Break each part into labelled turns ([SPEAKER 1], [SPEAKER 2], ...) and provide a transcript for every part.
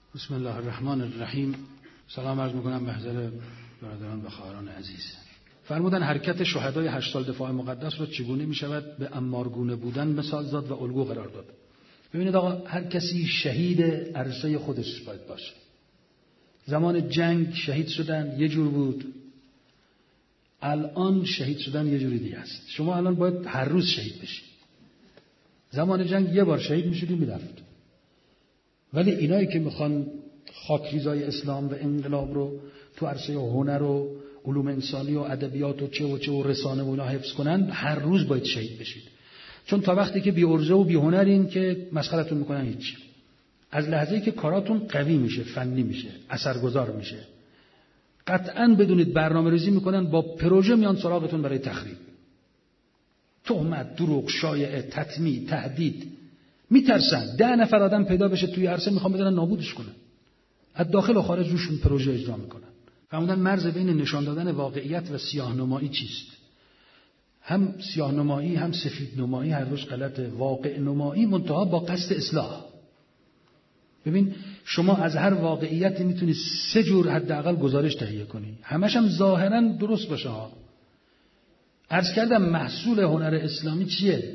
[SPEAKER 1] بسم الله الرحمن الرحیم. سلام عرض میکنم به حضرت برادران و خواهران عزیز. فرمودن حرکت شهدای 8 سال دفاع مقدس رو چگونه میشود به امارگونه بودن مثال زد و الگو قرار داد. ببینید آقا، هر کسی شهید عرصه خودش باید باشه. زمان جنگ شهید شدن یه جور بود، الان شهید شدن یه جوری دیگه است. شما الان باید هر روز شهید بشید. زمان جنگ یه بار شهید میشدی میرفت. ولی اینایی که میخوان خاکریزای اسلام و انقلاب رو تو عرصه هنر و علوم انسانی و ادبیات و چه و رسانه و اینا حفظ کنن، هر روز باید شهید بشید. چون تا وقتی که بی ارزه و بی هنرین که مسخرتون میکنن هیچ. از لحظه‌ای که کاراتون قوی میشه، فنی میشه، اثرگذار میشه، قطعاً بدونید برنامه‌ریزی میکنن، با پروژه میان سراغتون برای تخریب. تهمت، دروغ، شایعه، تطمیع، تهدید. میترسن 10 نفر آدم پیدا بشه توی عرصه میخوام بدن نابودش کنن. از داخل و خارج روشون پروژه اجرا میکنن. فرمودن مرز بین نشان دادن واقعیت و سیاه‌نمایی چیست؟ هم سیاه‌نمایی هم سفیدنمایی هر روز غلطه. واقع نمایی منتها با قصد اصلاح. ببین شما از هر واقعیتی میتونی 3 جور حداقل گزارش تهیه کنی، همش هم ظاهرا درست باشه ها. عرض کردم محصول هنر اسلامی چیه؟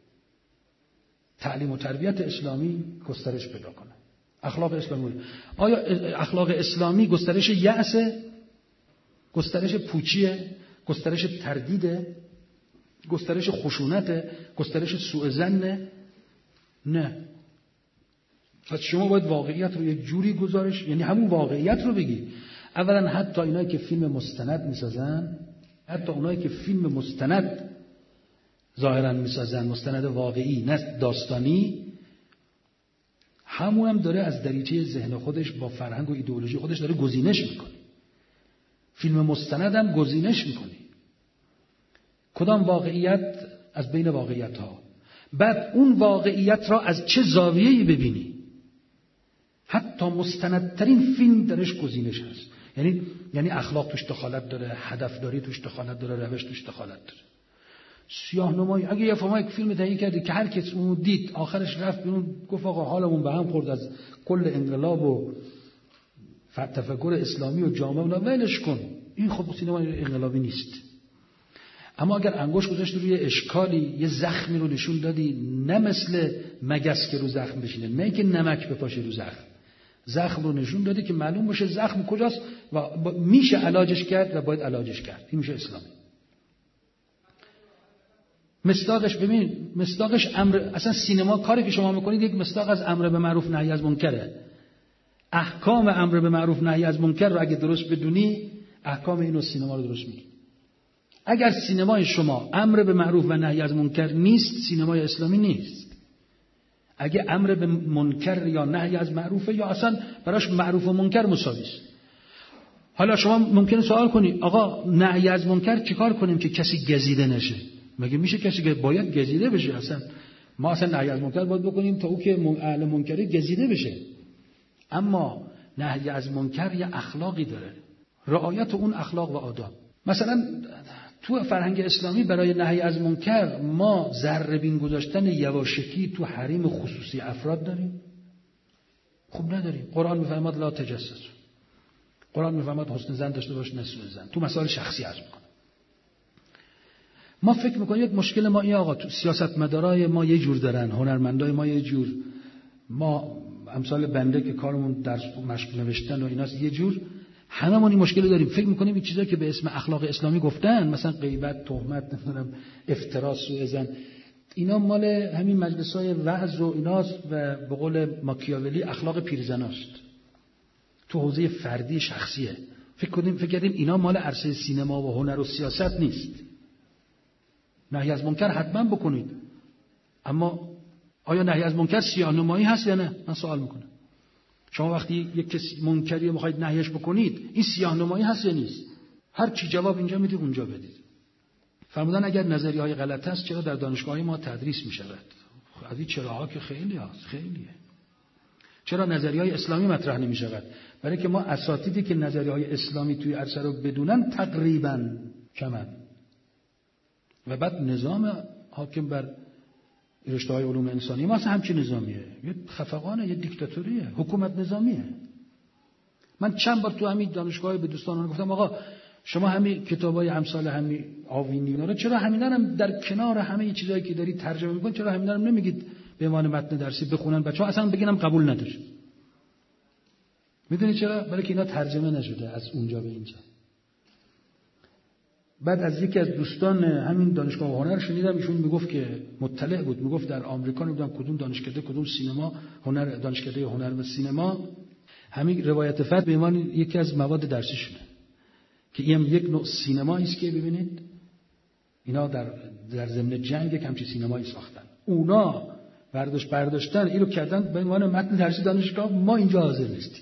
[SPEAKER 1] تعلیم و تربیت اسلامی گسترش پیدا کنه. اخلاق اسلامی. آیا اخلاق اسلامی گسترش یأسه؟ گسترش پوچیه؟ گسترش تردیده؟ گسترش خشونته؟ گسترش سوء ظنه؟ نه. پس شما باید واقعیت رو یک جوری گزارش، یعنی همون واقعیت رو بگی. اولا حتی اینایی که فیلم مستند میسازن، حتی اونایی که فیلم مستند ظاهرا میسازن، مستند واقعی نه داستانی، همون هم داره از دریچه ذهن خودش با فرهنگ و ایدئولوژی خودش داره گزینش میکنه. فیلم مستند هم گزینش میکنی کدام واقعیت از بین واقعیت ها، بعد اون واقعیت را از چه زاویه‌ای ببینی. حتی مستندترین فیلم درش گزینش هست. یعنی اخلاق توش دخالت داره، هدفداری توش دخالت داره، روش توش دخالت داره. سیاه‌نمایی، اگه یه فیلم تهیه کردی که هر کس اون دید آخرش رفت بیرون گفت آقا حالمون به هم خورد از کل انقلاب و تفکر اسلامی و جامعه، اونا ولش کن، این خب سینما انقلابی نیست. اما اگر انگشت گذاشتی روی اشکالی، یه زخمی رو نشون دادی، نه مثل مگس که رو زخم بشینه، نه که نمک بپاشه رو زخم رو نشون دادی که معلوم باشه زخم کجاست و میشه علاجش کرد و باید علاجش کرد. این میشه اسلامی. مصداقش ببین، مصداقش امر، اصلا سینما کاری که شما میکنید یک مصداق از امر به معروف نهی از منکره. احکام امر به معروف نهی از منکر رو اگه درست بدونی، احکام اینو سینما رو درست میگی. اگر سینمای شما امر به معروف و نهی از منکر نیست، سینمای اسلامی نیست. اگه امر به منکر یا نهی از معروفه، یا اصلا براش معروف و منکر مساوی است. حالا شما ممکنه سوال کنی آقا نهی از منکر چیکار کنیم که کسی گزیده نشه؟ مگه میشه کسی که باید گزیده بشه؟ اصلا ما اصلا نهی از منکر باید بکنیم تا او که اهل منکره گزیده بشه. اما نهی از منکر یه اخلاقی داره، رعایت اون اخلاق و آداب. مثلا تو فرهنگ اسلامی برای نهی از منکر ما ذره بین گذاشتن یواشکی تو حریم خصوصی افراد داریم؟ خب نداریم. قرآن میفرماد لا تجسس. قرآن میفرماد حسن ظن داشته باش نه سوء ظن. تو مسائل شخصی عرض میکنه. ما فکر میکنیم یک مشکل ما این آقا، تو سیاستمدارای ما یه جور دارن، هنرمندای ما یه جور، ما امثال بنده که کارمون درس مشق نوشتن و ایناست یه جور، هممون این مشکل داریم. فکر میکنیم این چیزایی که به اسم اخلاق اسلامی گفتن، مثلا غیبت، تهمت، نمیدونم افترا، سوء ظن، اینا مال همین مجلسای وعظ و ایناست و به قول ماکیاولی اخلاق پیرزناست، تو حوزه فردی شخصیه. فکر کردیم اینا مال عرصه سینما و هنر و سیاست نیست. نهی از منکر حتما بکنید، اما آیا نهی از منکر سیاه‌نمایی هست یا نه؟ من سوال میکنم. شما وقتی یک کسی منکری میخواید نهیش بکنید، این سیاه‌نمایی هست یا نیست؟ هر چی جواب اینجا میدید اونجا بدید. فرمودن اگر نظریه‌های غلط هست چرا در دانشگاه‌های ما تدریس میشود؟ خب این چراها که خیلی هست، خیلیه. چرا نظریه‌های اسلامی مطرح نمیشود؟ برای که ما اساتیدی که نظریه‌های اسلامی توی عرصه رو بدونن تقریباً کمن. و بعد نظام حاکم بر رشته‌های علوم انسانی ما اصلا همچین نظامیه، یه خفقانه، یه دیکتاتوریه، حکومت نظامیه. من چند بار تو همین دانشگاه به دوستانم گفتم آقا شما همین کتابای امثال همین آوینی اینا رو چرا همینا هم در کنار همه چیزایی که دارید ترجمه می‌کنید چرا همینا رو نمیگید به عنوان متن درسی بخونن بچه‌ها اصلا بگینم قبول نداره. میدونی چرا؟ برای که اینا ترجمه نشده از اونجا به اینجا. بعد از یکی از دوستان همین دانشگاه هنر شنیدم ایشون میگفت که مطلع بود، میگفت در آمریکا نمیدونم کدوم دانشکده کدوم سینما هنر دانشکده هنر و سینما همین روایت فتح به عنوان یکی از مواد درسیشونه که این یک نوع سینمایی است که ببینید اینا در ضمن جنگ یک همچین سینمایی ساختن، اونا برداشتن اینو کردن به عنوان متن درسی دانشگاه، ما اینجا حاضر نیستیم.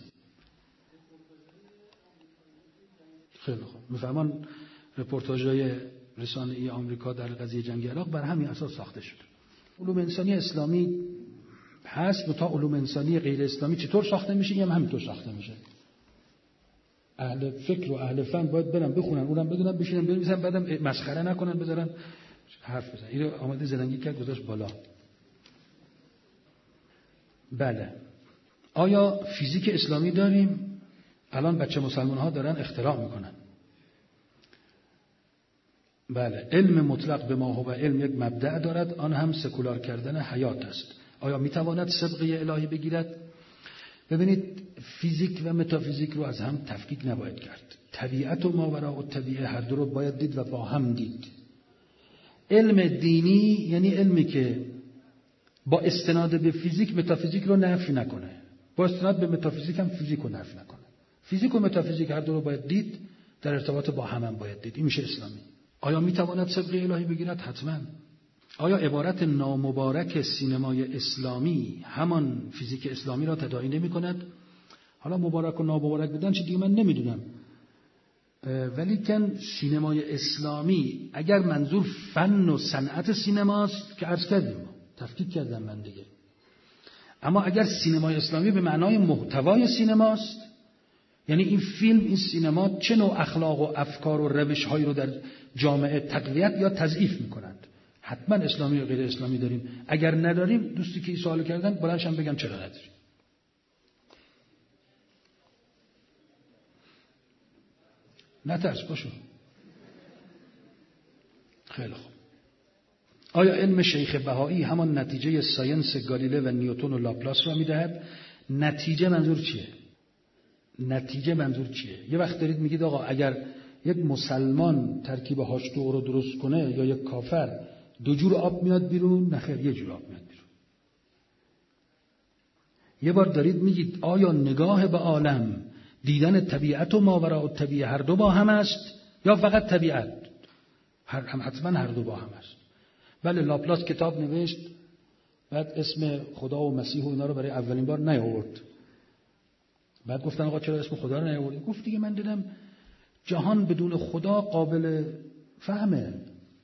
[SPEAKER 1] خیلی خوب میفهمن رپورتاژهای رسانه‌ای آمریکا در قضیه جنگ عراق بر همین اساس ساخته شده. علوم انسانی اسلامی هست و تا علوم انسانی غیر اسلامی چطور ساخته میشه هم همینطور ساخته میشه. اهل فکر و اهل فن باید برن بخونن، اونم بدونن، بشینن بنویسن، بعدم مسخره نکنن، بذارن حرف بزنن. اینو آماده زرنگی کرد گذاشت بالا. بله. آیا فیزیک اسلامی داریم؟ الان بچه مسلمان ها دارن اختراع میکنن. بله، علم مطلق به ما هو علم یک مبدأ دارد، آن هم سکولار کردن حیات است. آیا میتواند سبقه الهی بگیرد؟ ببینید فیزیک و متافیزیک رو از هم تفکیک نباید کرد. طبیعت و ماوراء الطبیعه هر دو رو باید دید و با هم دید. علم دینی یعنی علمی که با استناد به فیزیک متافیزیک رو نفی نکنه، با استناد به متافیزیک هم فیزیک رو نفی نکنه. فیزیک و متافیزیک هر دو رو باید دید، در ارتباط با هم باید دید. این میشه اسلامی. آیا میتواند سبقه الهی بگیرد؟ حتما. آیا عبارت نامبارک سینمای اسلامی همان فیزیک اسلامی را تداعی نمی کند؟ حالا مبارک و نامبارک بدن چه دیگه من نمیدونم، ولی کن سینمای اسلامی اگر منظور فن و صنعت سینماست که عرض کردیم تفکیک کردم من دیگه، اما اگر سینمای اسلامی به معنای محتوای سینماست، یعنی این فیلم، این سینما چه نوع اخلاق و افکار و روش‌هایی رو در جامعه تقویت یا تضعیف می‌کنند، حتما اسلامی و غیر اسلامی داریم. اگر نداریم دوستی که این سوالو کردن بلندشم بگم چرا نداریم. نترس باشو. خیلی خوب. آیا علم شیخ بهایی همان نتیجه ساینس گالیله و نیوتن و لاپلاس را می‌دهد؟ نتیجه منظور چیه؟ نتیجه منظور چیه؟ یه وقت دارید میگید آقا اگر یک مسلمان ترکیب H2O رو درست کنه یا یک کافر دو جور آب میاد بیرون، نه خیر، یه جور آب میاد بیرون. یه بار دارید میگید آیا نگاه به عالم، دیدن طبیعت و ماوراء الطبیعه هر دو با هم است یا فقط طبیعت؟ حتما هر دو با هم است. بله، لاپلاس کتاب نوشت، بعد اسم خدا و مسیح و اینا رو برای اولین بار نیاورد. بعد گفتن آقا چرا اسم خدا رو نیاوردی؟ گفت دیگه من دیدم جهان بدون خدا قابل فهمه.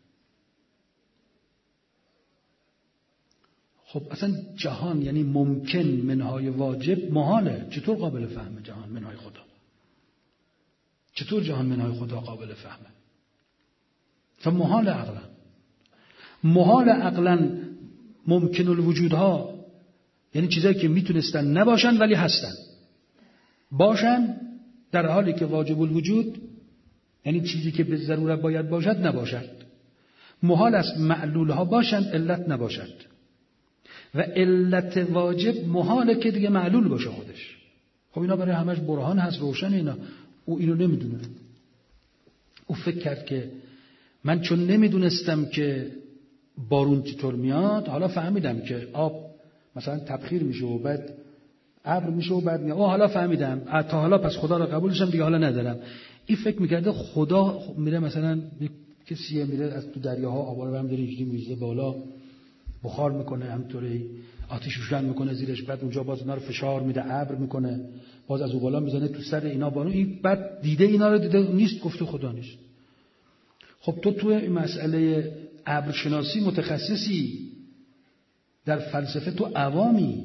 [SPEAKER 1] خب اصلا جهان یعنی ممکن منهای واجب محاله، چطور قابل فهمه جهان منهای خدا؟ چطور جهان منهای خدا قابل فهمه؟ فمحال عقلا، محال عقلا ممکن الوجودها یعنی چیزایی که میتونستن نباشن ولی هستن، باشن در حالی که واجب الوجود یعنی چیزی که به ضرورت باید باشد نباشد. محال است معلول ها باشند علت نباشد و علت واجب محاله که دیگه معلول باشه خودش. خب اینا برای همش برهان هست، روشن. اینا او اینو نمیدونه. او فکر کرد که من چون نمیدونستم که بارون چطور میاد، حالا فهمیدم که آب مثلا تبخیر میشه و بعد ابر میشه و بعد میاد. حالا فهمیدم، تا حالا پس خدا را قبولشم دیگه، حالا ندارم. این فکر میکرده خدا میره مثلا کسی میره از تو دریاها آب رو برمی‌داره اینجوری میریزه بالا، بخار میکنه، همینطوری آتش روشن میکنه زیرش، بعد اونجا باز اینا رو فشار میده، ابر میکنه، باز از اون بالا میزنه تو سر اینا بارون. این بعد دیده اینا رو دیده نیست، گفته خدا نیست. خب تو این مسئله ابرشناسی متخصصی، در فلسفه تو عوامی،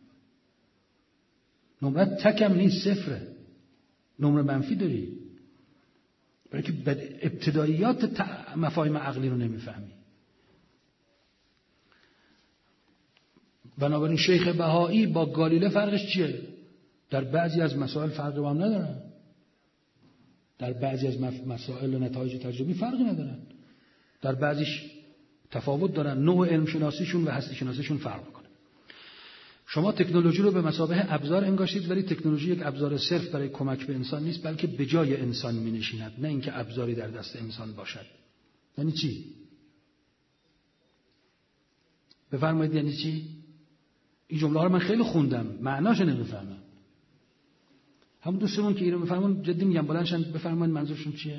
[SPEAKER 1] نمرت تکم نیست، صفره، نمره منفی داری، برای که ابتداییات مفاهیم عقلی رو نمیفهمی. بنابراین شیخ بهایی با گالیله فرقش چیه؟ در بعضی از مسائل فرقی با هم ندارن. در بعضی از مسائل و نتایج تجربی فرقی ندارن. در بعضیش تفاوت دارن. نوع علم شناسیشون و هستی شناسیشون فرق میکنه. شما تکنولوژی رو به مثابه ابزار انگاشتید، ولی تکنولوژی یک ابزار صرف برای کمک به انسان نیست، بلکه به جای انسان می‌نشیند، نه اینکه ابزاری در دست انسان باشد. یعنی چی؟ بفرمایید یعنی چی؟ این جمله ها رو من خیلی خوندم، معناش نمیفهمم. همون دوستمون که اینو میفهمون جدی میگم بلندشن بفرمایید منظورشون چیه؟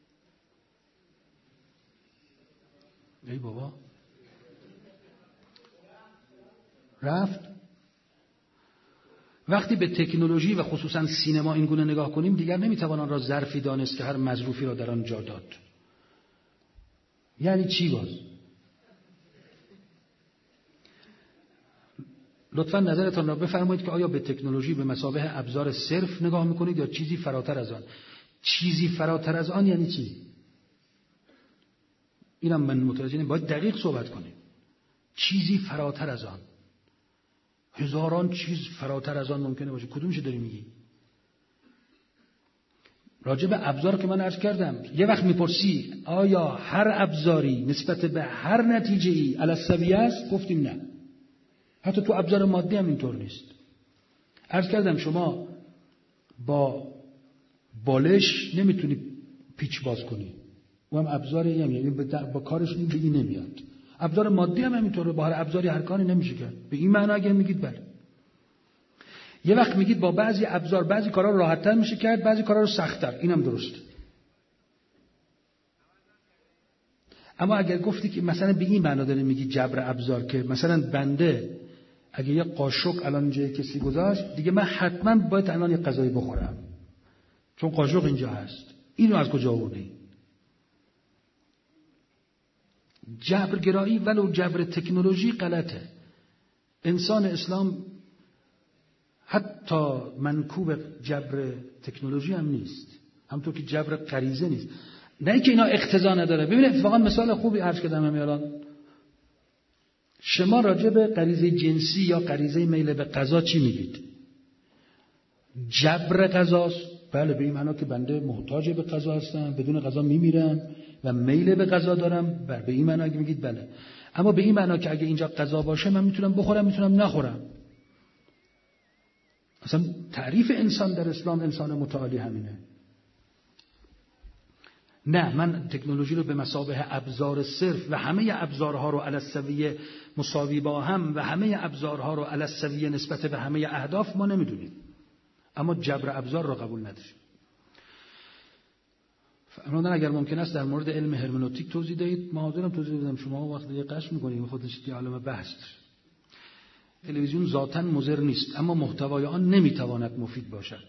[SPEAKER 1] ای بابا رفت. وقتی به تکنولوژی و خصوصا سینما این گونه نگاه کنیم دیگر نمیتوان آن را ظرفی دانست که هر مظروفی را در آن جا داد. یعنی چی باز؟ لطفا نظرتان را بفرمایید که آیا به تکنولوژی به مثابه ابزار صرف نگاه میکنید یا چیزی فراتر از آن؟ چیزی فراتر از آن یعنی چی؟ اینم من متوجه نمیشم. باید دقیق صحبت کنیم. چیزی فراتر از آن، هزاران چیز فراتر از آن ممکنه باشه. کدومش داری میگی؟ راجع به ابزار که من عرض کردم، یه وقت میپرسی آیا هر ابزاری نسبت به هر نتیجه‌ای علی السویه است؟ گفتیم نه. حتی تو ابزار مادی هم اینطور نیست. عرض کردم شما با بالش نمیتونی پیچ باز کنی، و هم ابزاری هم یعنی با کارش بگی نمیاد. ابزار مادی هم همینطوره، با هر ابزاری هر کاری نمیشه کرد. به این معنی اگه میگید بله. یه وقت میگید با بعضی ابزار بعضی کارا رو راحت‌تر میشه کرد، بعضی کارا رو سخت‌تر. اینم درسته. اما اگر گفتی که مثلا به این معنا داره میگی جبر ابزار، که مثلا بنده اگه یه قاشق الان جای کسی گذاشت دیگه من حتما باید الان یه غذایی بخورم چون قاشق اینجا هست. اینو از کجا آوردی؟ جبرگرایی ولو جبر تکنولوژی غلطه. انسان اسلام حتی منکوب جبر تکنولوژی هم نیست، همونطور که جبر غریزه نیست. نه که اینا اقتضا نداره. ببینید اتفاقا مثال خوبی عرض کردم همین الان. شما راجع به غریزه جنسی یا غریزه میل به غذا چی میگید؟ جبر غذاست. بله، به این معنا که بنده محتاج به غذا هستم، بدون غذا میمیرم و میل به غذا دارم. به این معنا اگه میگید بله. اما به این معنا که اگه اینجا غذا باشه من میتونم بخورم میتونم نخورم. اصلا تعریف انسان در اسلام انسان متعالی همینه. نه، من تکنولوژی رو به مثابه ابزار صرف و همه ابزارها رو علی السویه مساوی با هم و همه ابزارها رو علی السویه نسبت به همه اهداف ما نمیدونیم، اما جبر ابزار رو قبول نداریم. فرمودن اگر ممکن است در مورد علم هرمنوتیک توضیح دهید. ما حاضرم توضیح بدم. شما وقتی یه قش می‌کنید خودش یه عالمه بحث. تلویزیون ذاتاً مضر نیست، اما محتوای آن نمیتواند مفید باشد.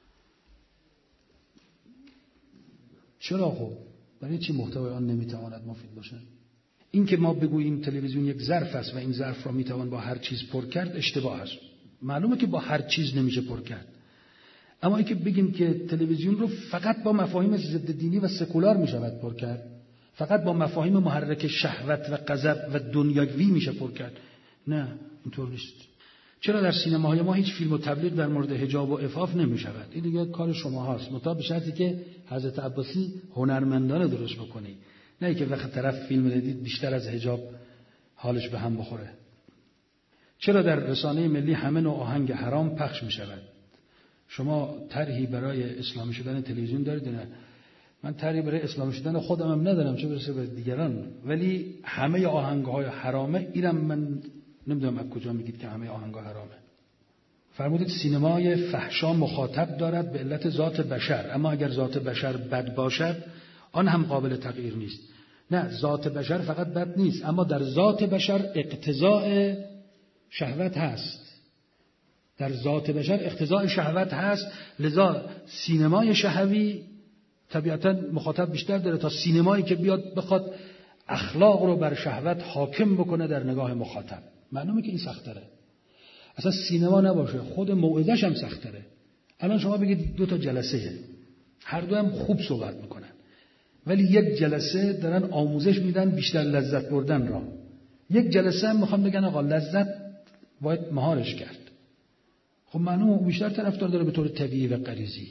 [SPEAKER 1] چرا خب؟ برای چی محتوای آن نمیتواند مفید باشد؟ این که ما بگوییم تلویزیون یک ظرف است و این ظرف را میتوان با هر چیز پر کرد اشتباه است. معلومه که با هر چیز نمیشه پر کرد. اما اینکه بگیم که تلویزیون رو فقط با مفاهیم ضد دینی و سکولار میشود پر کرد، فقط با مفاهیم محرک شهوت و غضب و دنیوی میشه پر کرد، نه، اینطور نیست. چرا در سینماهای ما هیچ فیلم و تبلیغ در مورد حجاب و عفاف نمیشود؟ این دیگه کار شما هاست، منتها به شرطی که حضرت عباسی هنرمندانه درست بکنی، نه که وقت طرف فیلم دیدید بیشتر از حجاب حالش به هم بخوره. چرا در رسانه ملی همه نوع آهنگ حرام پخش میشود؟ شما طرحی برای اسلامی شدن تلویزیون دارید؟ نه، من طرحی برای اسلامی شدن خودم هم ندارم، چه برسه به دیگران. ولی همه آهنگ‌های حرامه، اینم من نمیدونم از کجا میگید که همه آهنگ‌ها حرامه. فرمودید سینمای فحشا مخاطب دارد به علت ذات بشر، اما اگر ذات بشر بد باشد آن هم قابل تغییر نیست. نه، ذات بشر فقط بد نیست، اما در ذات بشر اقتضاء شهوت هست. در ذات بشر اقتضاء شهوت هست، لذا سینمای شهوی طبیعتاً مخاطب بیشتر داره تا سینمایی که بیاد بخواد اخلاق رو بر شهوت حاکم بکنه در نگاه مخاطب. معلومه که این سخت‌تره. اصلا سینما نباشه خود موعظه‌ش هم سخت‌تره. الان شما بگید 2 جلسه، هر دو هم خوب صحبت میکنن، ولی یک جلسه دارن آموزش میدن بیشتر لذت بردن را، یک جلسه هم میخوان بگن آقا لذت باید مهارش کرد. خب معلومه اون بیشتر طرفدار داره به طور طبیعی و غریزی.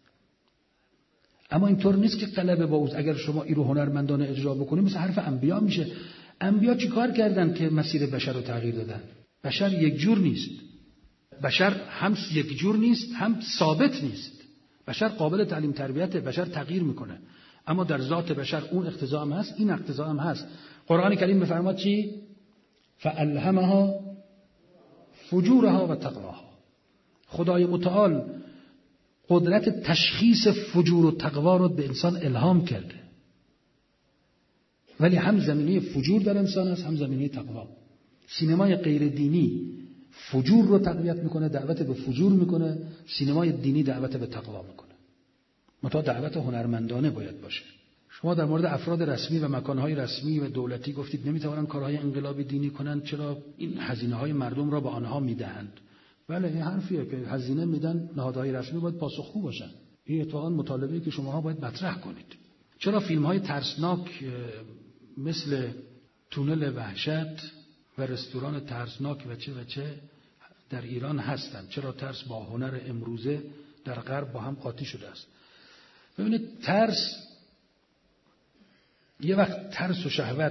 [SPEAKER 1] اما اینطور نیست که غلبه با اوست. اگر شما این رو هنرمندانه اجرا بکنید مثل حرف انبیا میشه. انبیا چی کار کردن که مسیر بشر رو تغییر دادن؟ بشر یک جور نیست. بشر هم یک جور نیست، هم ثابت نیست. بشر قابل تعلیم تربیته، بشر تغییر میکنه. اما در ذات بشر اون اقتضا هم هست، این اقتضا هم هست. قرآن کریم میفرماد چی؟ فالهمها فجورها و تقواها. خدای متعال قدرت تشخیص فجور و تقوا رو به انسان الهام کرده. ولی هم زمینه فجور در انسان است، هم زمینه تقوا. سینمای غیر دینی فجور رو تقویت میکنه، دعوت به فجور میکنه. سینمای دینی دعوت به تقوا میکنه. متا دعوت هنرمندانه باید باشه. شما در مورد افراد رسمی و مکانهای رسمی و دولتی گفتید نمیتوانند کارهای انقلابی دینی کنند، چرا این هزینه‌های مردم را به آنها میدهند؟ بله این حرفیه که هزینه میدن، نهادهای رسمی باید پاسخگو باشن. این اتفاقا مطالبه‌ای که شماها باید مطرح کنید. چرا فیلم‌های ترسناک مثل تونل وحشت و رستوران ترسناک و چه در ایران هستند؟ چرا ترس با هنر امروزه در غرب با هم قاطی شده است؟ ببینید ترس یه وقت ترس و شهوت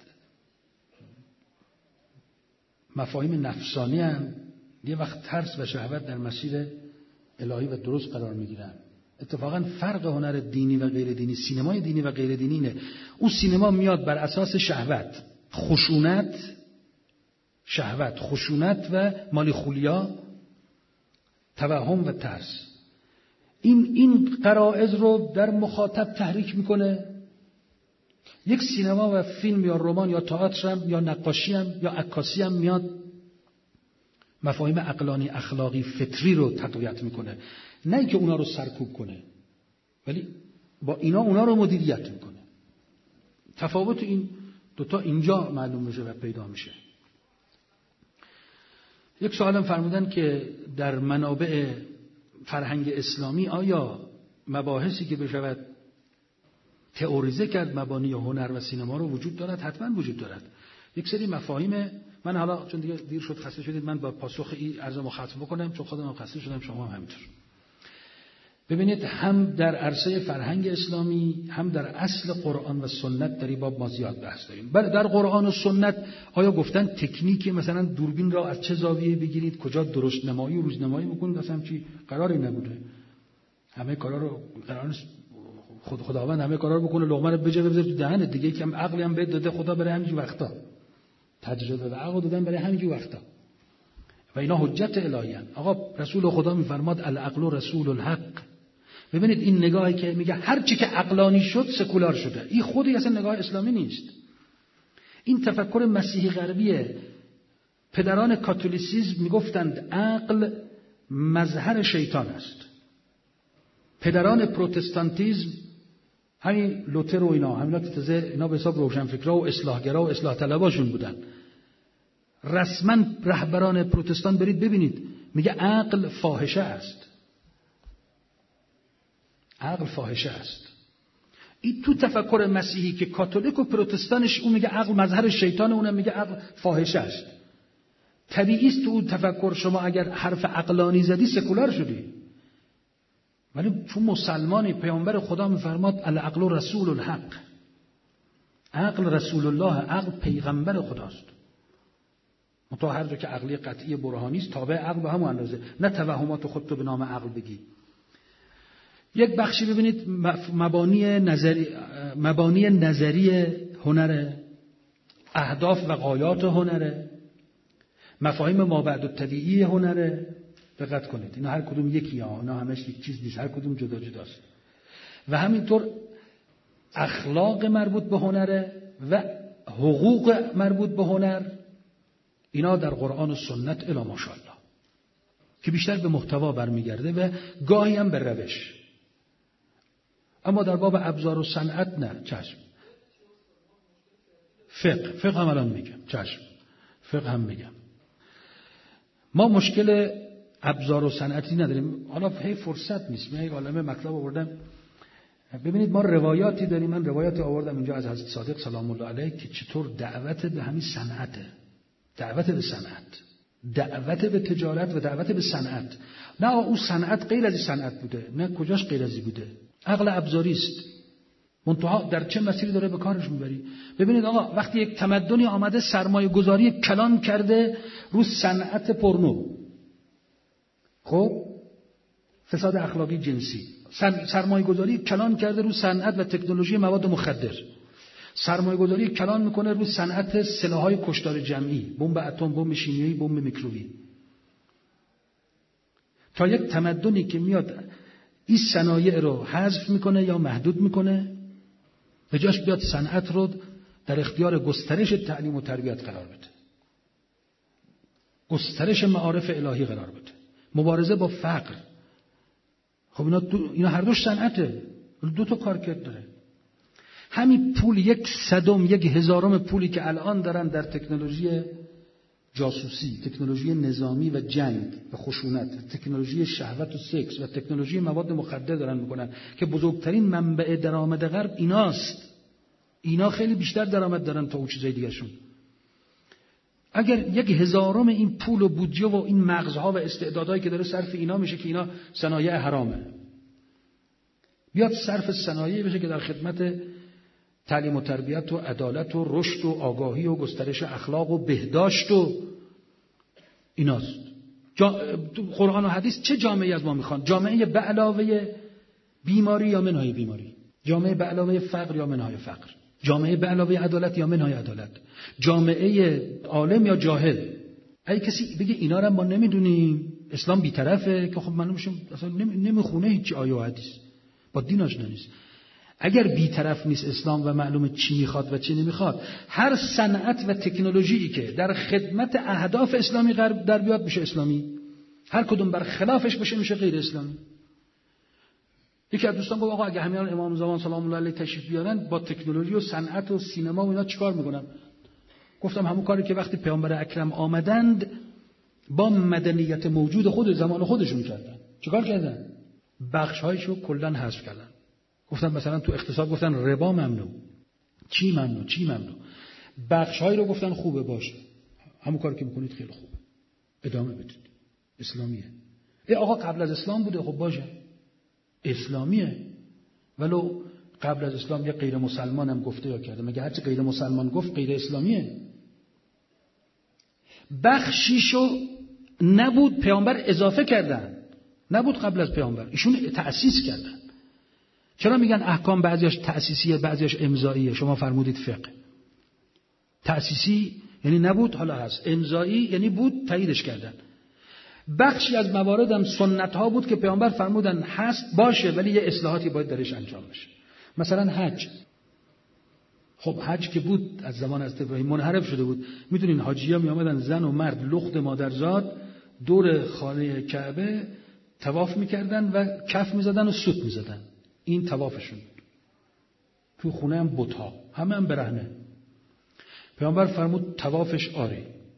[SPEAKER 1] مفاهیم نفسانی هستند، یه وقت ترس و شهوت در مسیر الهی و درست قرار میگیرن. اتفاقا فرق هنر دینی و غیر دینی، سینمای دینی و غیر دینی اینه. اون سینما میاد بر اساس شهوت، خشونت و مالیخولیا، توهم و ترس. این غرائز رو در مخاطب تحریک میکنه. یک سینما و فیلم یا رمان یا تئاتر هم یا نقاشی هم یا عکاسی هم میاد مفاهیم عقلانی، اخلاقی، فطری رو تقویت میکنه، نه اینکه اونا رو سرکوب کنه، ولی با اونا رو مدیریت میکنه. تفاوت این دوتا اینجا معلوم میشه و پیدا میشه. یک سوالم فرمودن که در منابع فرهنگ اسلامی آیا مباحثی که بشود تئوریزه کرد مبانی هنر و سینما رو وجود دارد؟ حتما وجود دارد. یک سری مفاهیم، من حالا چون دیگه دیر شد خسته شدید، من با پاسخ این عرضمو ختم بکنم چون خودم خسته شدم، شما هم همینطور. ببینید هم در عرصه فرهنگ اسلامی هم در اصل قرآن و سنت در این باب ما زیاد بحث داریم. بله در قرآن و سنت آیا گفتن تکنیک مثلا دوربین را از چه زاویه بگیرید، کجا درشت نمایی و روزنمایی بکنید، اصلا چی قراری نبوده. همه کارا رو قرار خداوند همه کارا رو بکنه، لقمه رو بجه بذاره تو دهنت دیگه. یکم عقلی هم بهت داده خدا برای همین وقتا، تجربه و عقل دادن برای همین وقتا و اینا حجت الهی ان. آقا رسول خدا میفرماد العقل رسول الحق. ببینید این نگاهی که میگه هر چی که عقلانی شد سکولار شده، این خودی اصلا نگاه اسلامی نیست. این تفکر مسیحی غربیه. پدران کاتولیسیسم میگفتند عقل مظهر شیطان است. پدران پروتستانتیسم همین لوتر و اینا که تازه اینا به حساب روشنفکرها و اصلاحگرا و اصلاح طلباشون بودن. رسما رهبران پروتستان برید ببینید میگه عقل فاحشه است. عقل فاحشه است. این تو تفکر مسیحی که کاتولیک و پروتستانش اون میگه عقل مظهر شیطان، اونم میگه عقل فاحشه است. طبیعی است تو اون تفکر شما اگر حرف عقلانی زدی سکولار شدی. ولی چون مسلمانی پیامبر خدا میفرماد العقل رسول الحق، عقل رسول الله، عقل پیغمبر خداست. متا هر جا که عقلی قطعی برهانی است تابع عقل به همون اندازه، نه توهمات خودتو به نام عقل بگی. یک بخشی ببینید مبانی نظری هنر، اهداف و غایات هنر، مفاهیم مابعدالطبیعی هنر. دقت کنید اینا هر کدوم یکی ها، اینا همش یک چیز نیست، هر کدوم جدا جداست. و همینطور اخلاق مربوط به هنر و حقوق مربوط به هنر، اینا در قرآن و سنت الی ماشاءالله که بیشتر به محتوا برمیگرده و گاهی هم به روش. اما در باب ابزار و صنعت نه. چشم. فقه هم الان میگم. چشم. فقه هم میگم. ما مشکل ابزار و صنعتی نداریم. حالا هی فرصت نیست. من یک عالمه مطلب آوردم. ببینید ما روایاتی داریم. من روایاتی آوردم اینجا از حضرت صادق سلام الله علیه که چطور دعوت به همین صنعته. دعوت به صنعت. دعوت به تجارت و دعوت به صنعت. نه اون صنعت غیر از صنعت بوده، نه کجاش غیر ازی بوده. عقل ابزاری است. منتها در چه مسیری داره به کارش میبری. ببینید آقا، وقتی یک تمدنی آمده سرمایه گذاری کلان کرده رو صنعت پورنو، خب فساد اخلاقی جنسی، سرمایه گذاری کلان کرده رو صنعت و تکنولوژی مواد مخدر، سرمایه گذاری کلان میکنه رو صنعت سلاح‌های کشتار جمعی، بمب اتم، بمب شیمیایی، بمب میکروبی، تا یک تمدنی که میاد این صنایع رو حذف میکنه یا محدود میکنه، به جاش بیاد صنعت رو در اختیار گسترش تعلیم و تربیت قرار بده، گسترش معارف الهی قرار بده، مبارزه با فقر. خب اینا هر دوش صنعته، دو تا کارکرد داره. همین پول 1/100 1/1000 پولی که الان دارن در تکنولوژی جاسوسی، تکنولوژی نظامی و جنگ و خشونت، تکنولوژی شهوت و سکس و تکنولوژی مواد مخدر دارن میکنن که بزرگترین منبع درآمد غرب ایناست. اینا خیلی بیشتر درآمد دارن تا اون چیزای دیگه‌شون. اگر 1/1000 این پول و بودجه و این مغزها و استعدادهایی که داره صرف اینا میشه که اینا صنایع حرامه، بیاد صرف صنایعی بشه که در خدمت تعلیم و تربیت و عدالت و رشد و آگاهی و گسترش اخلاق و بهداشت و ایناست. قرآن و حدیث چه جامعه‌ای از ما میخوان؟ جامعه به علاوه بیماری یا منهای بیماری، جامعه به علاوه فقر یا منهای فقر، جامعه به علاوه عدالت یا منهای عدالت، جامعه عالم یا جاهل. اگه کسی بگه اینا رو ما نمیدونیم، اسلام بی‌طرفه، که خب معلوم میشه اصلا نمیخونه هیچ آیه و حدیث، با دین آشنا نیست. اگر بی‌طرف نیست اسلام و معلومه چی میخواد و چی نمیخواد، هر صنعت و تکنولوژی که در خدمت اهداف اسلامی در بیاد میشه اسلامی، هر کدوم بر خلافش باشه میشه غیر اسلامی. یکی از دوستان گفت آقا اگه همیان امام زمان سلام الله علیه تشریف بیارن با تکنولوژی و صنعت و سینما و اینا چیکار میکنن؟ گفتم همون کاری که وقتی پیامبر اکرم آمدند با مدنیت موجود خود زمان خودشون کردن. چیکار کردن؟ بخش‌هایشو کلاً حذف کردن. گفتن مثلا تو اقتصاد گفتن ربا ممنوع، چی ممنوع، بخش‌هایی رو گفتن خوبه باشه، همون کاری که میکنید خیلی خوبه، ادامه بدید، اسلامیه. آقا قبل از اسلام بوده، خب باشه اسلامیه، ولو قبل از اسلام یه غیر مسلمان هم گفته یا کرده، مگه هرچی غیر مسلمان گفت غیر اسلامیه؟ بخشیشو نبود پیامبر اضافه کردن، نبود قبل از پیامبر، ایشون تأسیس کردن. چرا میگن احکام بعضیاش تأسیسیه بعضیاش امضاییه؟ شما فرمودید فقه تأسیسی یعنی نبود، حالا هست. امضایی یعنی بود، تاییدش کردن. بخشی از موارد هم سنت ها بود که پیامبر فرمودن هست باشه، ولی یه اصلاحاتی باید درش انجام بشه. مثلا حج. خب حج که بود از زمان از ابراهیم منحرف شده بود. میدونین حاجی‌ها می آمدن زن و مرد لخت مادرزاد دور خانه کعبه طواف میکردن و کف میزدن و سوت میزدن. این طوافشون. تو خونه هم بت‌ها، همه هم برهنه. پیامبر فرمود طوافش آری،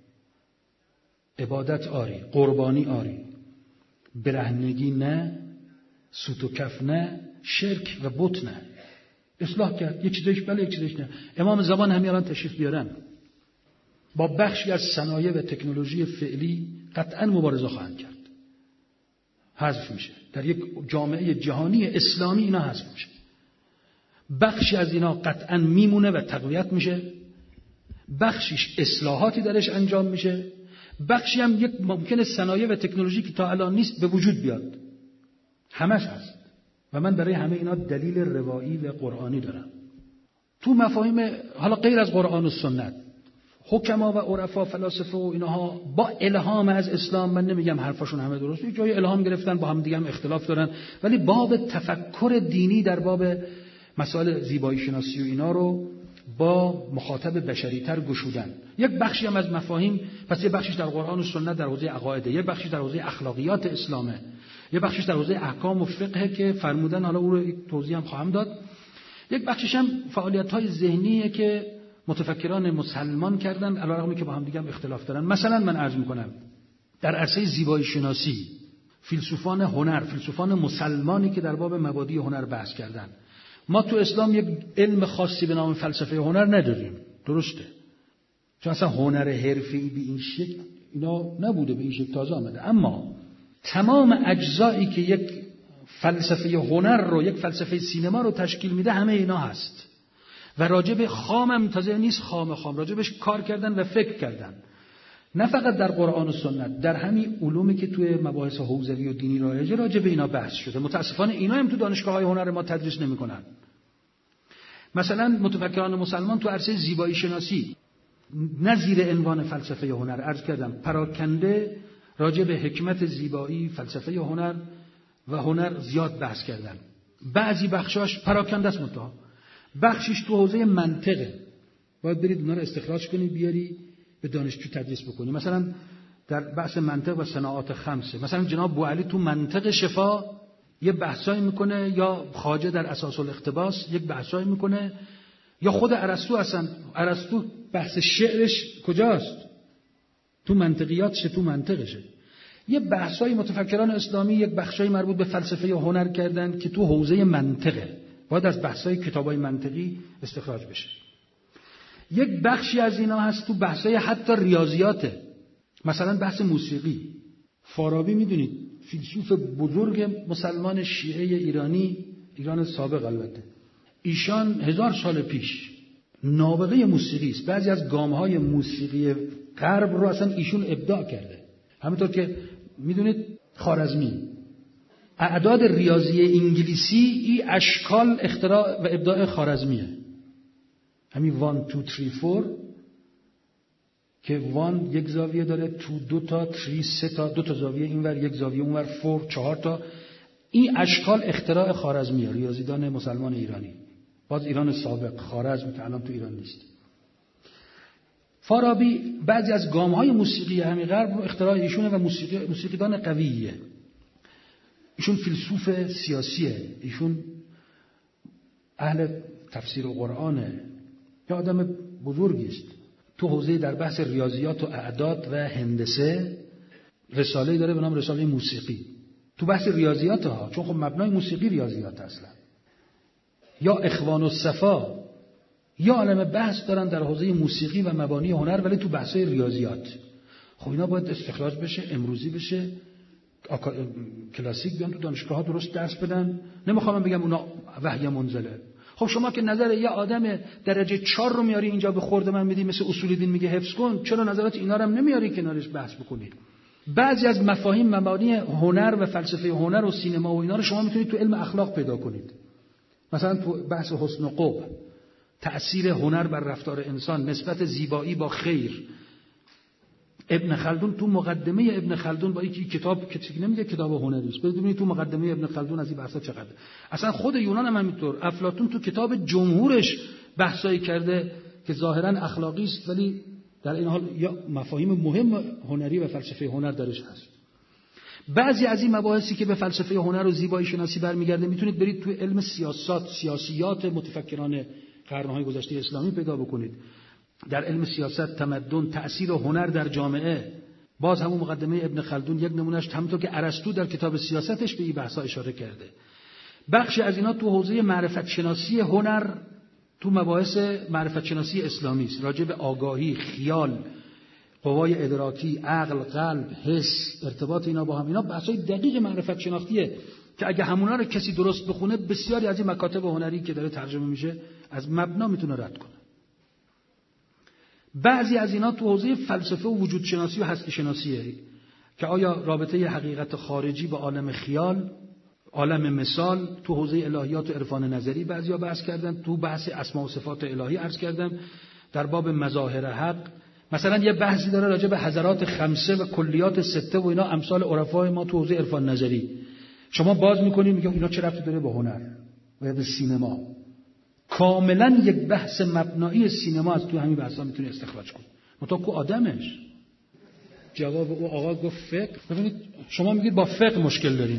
[SPEAKER 1] عبادت آری، قربانی آری، برهنگی نه، سوت و کف نه، شرک و بت نه. اصلاح کرد. یک چیزش بله، یک چیزش نه. امام زمان همیان تشریف بیارن با بخشی از صنایع و تکنولوژی فعلی قطعا مبارزه خواهند کرد. حذف میشه. در یک جامعه جهانی اسلامی اینا حذف میشه. بخشی از اینا قطعا میمونه و تقویت میشه، بخشیش اصلاحاتی درش انجام میشه، بخشی هم یک ممکنه صنایع و تکنولوژی که تا الان نیست به وجود بیاد. همش هست و من برای همه اینا دلیل روایی و قرآنی دارم. تو مفاهیم حالا غیر از قرآن و سنت، حکما و عرفا، فلاسفه و اینها با الهام از اسلام، من نمیگم حرفاشون همه درسته، جای الهام گرفتن، با هم دیگه هم اختلاف دارن، ولی باب تفکر دینی در باب مسائل زیبایی شناسی و اینا رو با مخاطب بشری‌تر گشودن. یک بخشی هم از مفاهیم، پس یک بخشش در قرآن و سنت در حوزه عقاید، یک بخشش در حوزه اخلاقیات اسلامه، یک بخشش در حوزه احکام و فقه که فرمودن، حالا او رو توضیح هم خواهم داد. یک بخشش هم فعالیت‌های ذهنیه که متفکران مسلمان کردن، علیرغم که با هم دیگه هم اختلاف دارن. مثلا من عرض می‌کنم در عرصه زیبایی شناسی فیلسوفان هنر، فیلسوفان مسلمانی که در باب مبادی هنر بحث کردن. ما تو اسلام یک علم خاصی به نام فلسفه هنر نداریم، درسته؟ چون اصلا هنر حرفه‌ای به این شکل اینا نبوده، به این شکل تازه آمده. اما تمام اجزایی که یک فلسفه هنر رو، یک فلسفه سینما رو تشکیل میده، همه اینا هست و راجب خامم تازه نیست، خام راجبش کار کردن و فکر کردن، نه فقط در قرآن و سنت، در همین علومی که توی مباحث حوزوی و دینی رایجه راجب اینا بحث شده. متاسفانه اینا هم تو دانشگاه‌های هنر ما تدریس نمی‌کنن. مثلا متفکران مسلمان تو عرصه زیبایی شناسی نه زیر عنوان فلسفه هنر، عرض کردم پراکنده راجب حکمت زیبایی، فلسفه هنر و هنر زیاد بحث کردن. بعضی بخشاش پراکنده است، منتها بخشش تو حوزه منطقه، باید برید اونا رو استخراج کنی بیاری به دانشجو تدریس بکنی. مثلا در بحث منطق و صناعات خمسه، مثلا جناب بوعلی تو منطق شفا یه بحثایی میکنه، یا خواجه در اساس الاقتباس یک بحثایی میکنه، یا خود ارسطو. اصلا ارسطو بحث شعرش کجاست؟ تو منطقیاتشه، تو منطقشه. یه بحثای متفکران اسلامی یک بخشای مربوط به فلسفه و هنر کردن که تو حوزه منطقه، باید از بحثای کتابای منطقی استخراج بشه. یک بخشی از اینا هست تو بحثای حتی ریاضیاته، مثلا بحث موسیقی. فارابی میدونید فیلسوف بزرگ مسلمان شیعه ایرانی، ایران سابق البته، ایشان 1000 سال پیش نابغه موسیقی است. بعضی از گام‌های موسیقی غرب رو اصلا ایشون ابداع کرده. همونطور که میدونید خوارزمی، اعداد ریاضی انگلیسی این اشکال اختراع و ابداع خوارزمیه. همین 1 2 3 4 که 1 یک زاویه داره، 2 دو تا، 3 سه تا، 2 تا زاویه اینور، یک زاویه اونور، 4 4 تا. این اشکال اختراع خوارزمیه، ریاضیدان مسلمان ایرانی، باز ایران سابق، خوارزم که الان تو ایران نیست. فارابی بعضی از گام‌های موسیقی همین غرب رو اختراع ایشونه و موسیقیدان قویه. ایشون فیلسوف سیاسیه، ایشون اهل تفسیر قرآنه، یه آدم بزرگی است. تو حوزه در بحث ریاضیات و اعداد و هندسه رساله‌ای داره به نام رساله موسیقی. تو بحث ریاضیات ها، چون خب مبنای موسیقی ریاضیات اصلا. یا اخوان الصفا یا عالم بحث دارن در حوزه موسیقی و مبانی هنر، ولی تو بحث‌های ریاضیات. خب اینا باید استخراج بشه، امروزی بشه، کلاسیک بیان تو دانشگاه‌ها درست درس بدن. نمیخوام بگم اونا وحی منزله. خب شما که نظر یه آدم درجه 4 رو میاری اینجا به خورد من میدی، مثل اصول دین میگه حفظ کن، چرا نظرات اینا رو هم نمیاری کنارش بحث بکنید؟ بعضی از مفاهیم مبانی هنر و فلسفه هنر و سینما و اینا رو شما میتونید تو علم اخلاق پیدا کنید. مثلا تو بحث حسن و قبح، تأثیر هنر بر رفتار انسان، نسبت زیبایی با خیر. ابن خلدون تو مقدمه ابن خلدون با یک کتاب که نمیگه کتاب هنری است، ببینید تو مقدمه ابن خلدون از این بحثا چقدر. اصلا خود یونان هم همینطور. افلاطون تو کتاب جمهورش بحثایی کرده که ظاهرا اخلاقی است، ولی در این حال یا مفاهیم مهم هنری و فلسفه هنر درش هست. بعضی از این مباحثی که به فلسفه هنر و زیبایی شناسی برمیگرده میتونید برید تو علم سیاسیات متفکران قرن‌های گذشته اسلامی پیدا بکنید. در علم سیاست، تمدن، تأثیر هنر در جامعه، باز همون مقدمه ابن خلدون یک نمونهش، همونطور که ارسطو در کتاب سیاستش به این بحثا اشاره کرده. بخشی از اینا تو حوزه معرفت شناسی هنر، تو مباحث معرفت شناسی اسلامی است، راجع به آگاهی، خیال، قوای ادراکی، عقل، قلب، حس، ارتباط اینا با هم. اینا بحثای دقیق معرفت شناختیه که اگه همونا رو کسی درست بخونه، بسیاری از این مکاتب هنری که داره ترجمه میشه از مبنا میتونه رد کنه. بعضی از اینا تو حوزه فلسفه و وجود شناسی و هستی شناسیه که آیا رابطه حقیقت خارجی با عالم خیال، عالم مثال، تو حوزه الهیات و عرفان نظری بعضیا بحث کردن، تو بحث اسماء و صفات الهی عرض کردن، در باب مظاهر حق مثلا یه بحثی داره راجع به حضرات خمسه و کلیات سته و اینا، امثال عرفای ما تو حوزه عرفان نظری. شما باز میکنید میگه اینا چه ربطی داره به هنر و به سینما؟ کاملا یک بحث مبنایی سینما از تو همین بحثا میتونی استخراج کنی. متأ کو آدمش جواب او آقا گفت فقه. ببینید شما میگید با فقه مشکل داریم،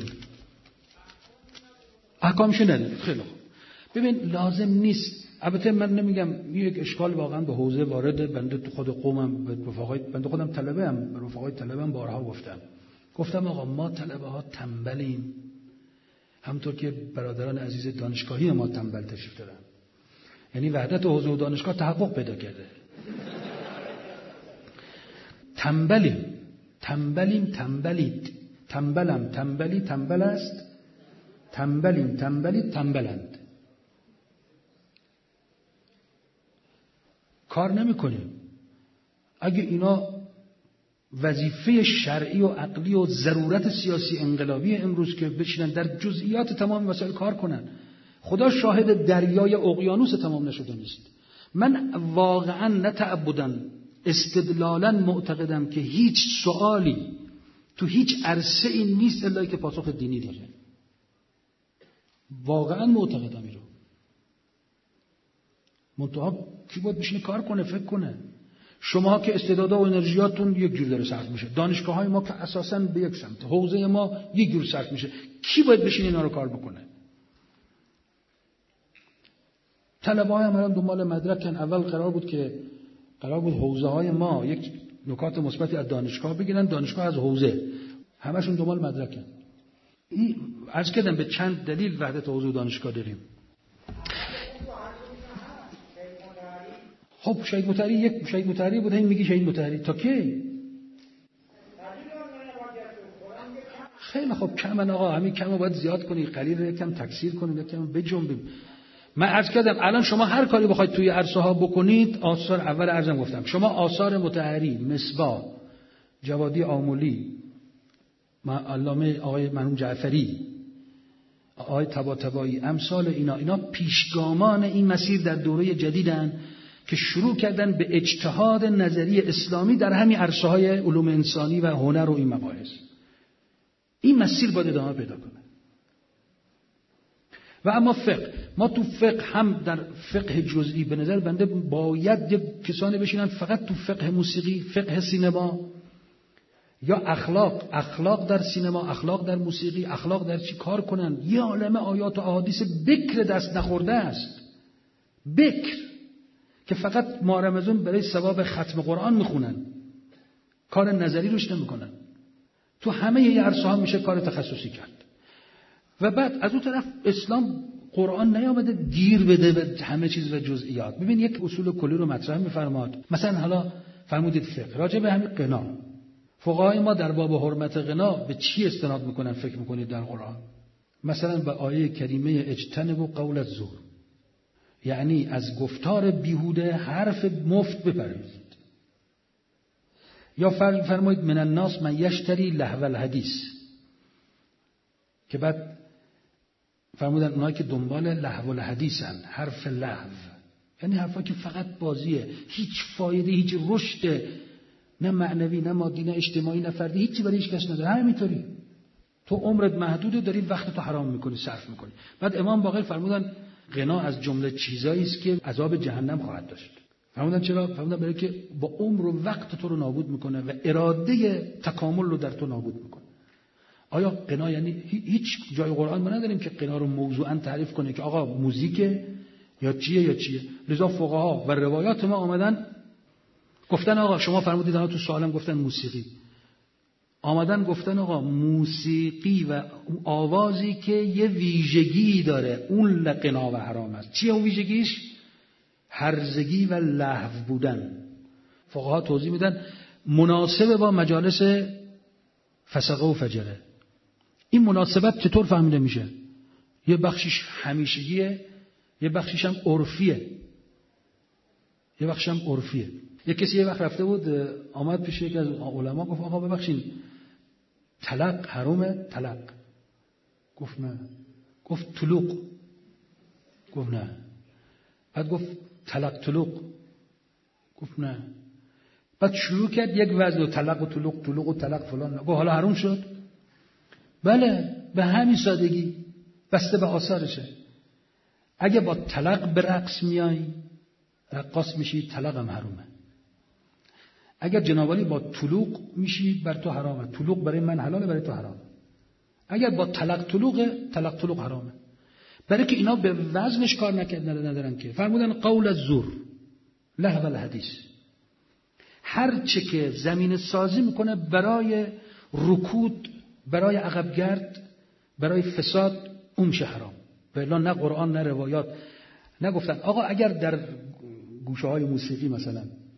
[SPEAKER 1] احکامش نداریم. خیلی خوب، ببین لازم نیست. البته من نمیگم یک اشکال واقعا به حوزه وارد، بنده تو خود قومم به رفقای بنده خودم طلبه ام، به رفقای طلبم بارها گفتم آقا ما طلبه ها تنبلیم، همونطور که برادران عزیز دانشگاهی ما تنبل تشریف دارن. یعنی وحدت حوزه و دانشگاه تحقق پیدا کرده. تنبلیم. تنبلیم تنبلید، تنبلم تنبلی تنبل است، تنبلیم تنبلید تنبلند. کار نمی‌کنیم. اگه اینا وظیفه شرعی و عقلی و ضرورت سیاسی انقلابی امروز که بشینن در جزئیات تمام مسائل کار کنن، خدا شاهد دریای اقیانوس تمام نشده نیست. من واقعا نتعبداً استدلالاً معتقدم که هیچ سوالی تو هیچ عرصه این نیست الا که پاسخ دینی داره. واقعا معتقدم اینو. منتها کی باید بشینه کار کنه، فکر کنه. شما که استعدادها و انرژیاتون یک جور داره صرف میشه، دانشگاه‌های ما که اساساً به یک سمت، حوزه ما یک جور صرف میشه، کی باید بشینه اینا رو کار بکنه؟ طلبه‌های هم الان دنبال مدرکن. اول قرار بود حوزه‌های ما یک نکات مثبتی از دانشگاه بگیرن، دانشگاه از حوزه، همشون دنبال مدرکن. این عرض کردم به چند دلیل وحدت حوزه و دانشگاه داریم. خب شهید مطهری بود، این میگی شهید مطهری تا کی؟ خیلی خب کمن آقا، همین کمو باید زیاد کنی، قلیل یکم تکثیر کنی، یکم بجنبیم. من عرض کردم الان شما هر کاری بخواید توی عرصه ها بکنید، آثار اول عرضم گفتم، شما آثار مطهری، مصباح، جوادی آملی، علامه آقای مرحوم جعفری، آقای طباطبایی، امثال اینا پیشگامان این مسیر در دوره جدیدن که شروع کردن به اجتهاد نظری اسلامی در همین عرصه های علوم انسانی و هنر و این مباحث. این مسیر باید ادامه پیدا کنه. و اما فقه، ما تو فقه هم در فقه جزئی به نظر بنده باید یک کسانی بشینن فقط تو فقه موسیقی، فقه سینما یا اخلاق در سینما، اخلاق در موسیقی، اخلاق در چی کار کنن. یه عالمه آیات و احادیث بکر دست نخورده است، بکر که فقط ماه رمضان برای ثواب ختم قرآن میخونن، کار نظری روش نمیکنن. تو همه یه عرصه ها میشه کار تخصصی کرد. و بعد از اون طرف اسلام قرآن نیامده گیر بده به همه چیز و جزئیات. ببین یک اصول کلی رو مطرح میفرماد. مثلا حالا فرمودید فقه راجع به همین غنا، فقهای ما در باب حرمت غنا به چی استناد میکنن فکر میکنید در قرآن؟ مثلا به آیه کریمه اجتنبوا قول الزور، یعنی از گفتار بیهوده، حرف مفت بپرهیزید. یا فرمایید من الناس من یشتری لهو الحدیث، که بعد فرمودن اونایی که دنبال لهو الحدیثن، حرف لهو، یعنی حرفا که فقط بازیه، هیچ فایده، هیچ رشد، نه معنوی نه مادی نه اجتماعی نه فردی، هیچی برای هیچ کس نداره. همینطوری تو عمرت محدوده، داری وقت تو حرام میکنی، صرف میکنی. بعد امام باقر فرمودن غنا از جمله چیزایی است که عذاب جهنم خواهد داشت. فرمودن چرا؟ فرمودن برای که با عمر و وقت تو رو نابود میکنه و اراده تکامل رو در تو نابود میکنه. آیا غنا یعنی هیچ جای قرآن ما نداریم که غنا رو موضوعاً تعریف کنه که آقا موزیک یا چیه؟ لذا فقها و روایات ما آمدن گفتن آقا شما فرمودید الان تو سوالم گفتن موسیقی، آمدن گفتن آقا موسیقی و آوازی که یه ویژگی داره اون غنا و حرام است. چیه اون ویژگیش؟ هرزگی و لهو بودن. فقها توضیح میدن مناسب با مجالس فسقه و فجره. این مناسبت چطور فهمیده میشه؟ یه بخشش همیشگیه، یه بخشش هم عرفیه. یه کسی یه وقت رفته بود، آمد پیش یکی از علما گفت آقا ببخشید طلاق حرامه؟ طلاق. گفت نه. گفت طلوق. گفت نه. بعد گفت طلوق. گفت نه. بعد شروع کرد یک وزن و طلاق و طلوق و طلاق فلان. گفت حالا حرام شد؟ بله، به همین سادگی، بسته به آثارشه. اگه با طلاق به رقص میای رقاص میشی، طلاق هم حرامه. اگر جنابالی با طلوق میشی بر تو حرامه، طلوق برای من حلاله، برای تو حرامه. اگر با طلاق حرامه. برای که اینا به وزنش کار ندارن که. فرمودن قول الزور لهو الحدیث، هر چه که زمین سازی میکنه برای رکود، برای عقبگرد، برای فساد، اون میشه حرام. ولی نه قرآن نه روایات نگفتن آقا اگر در گوشه های موسیقی مثلا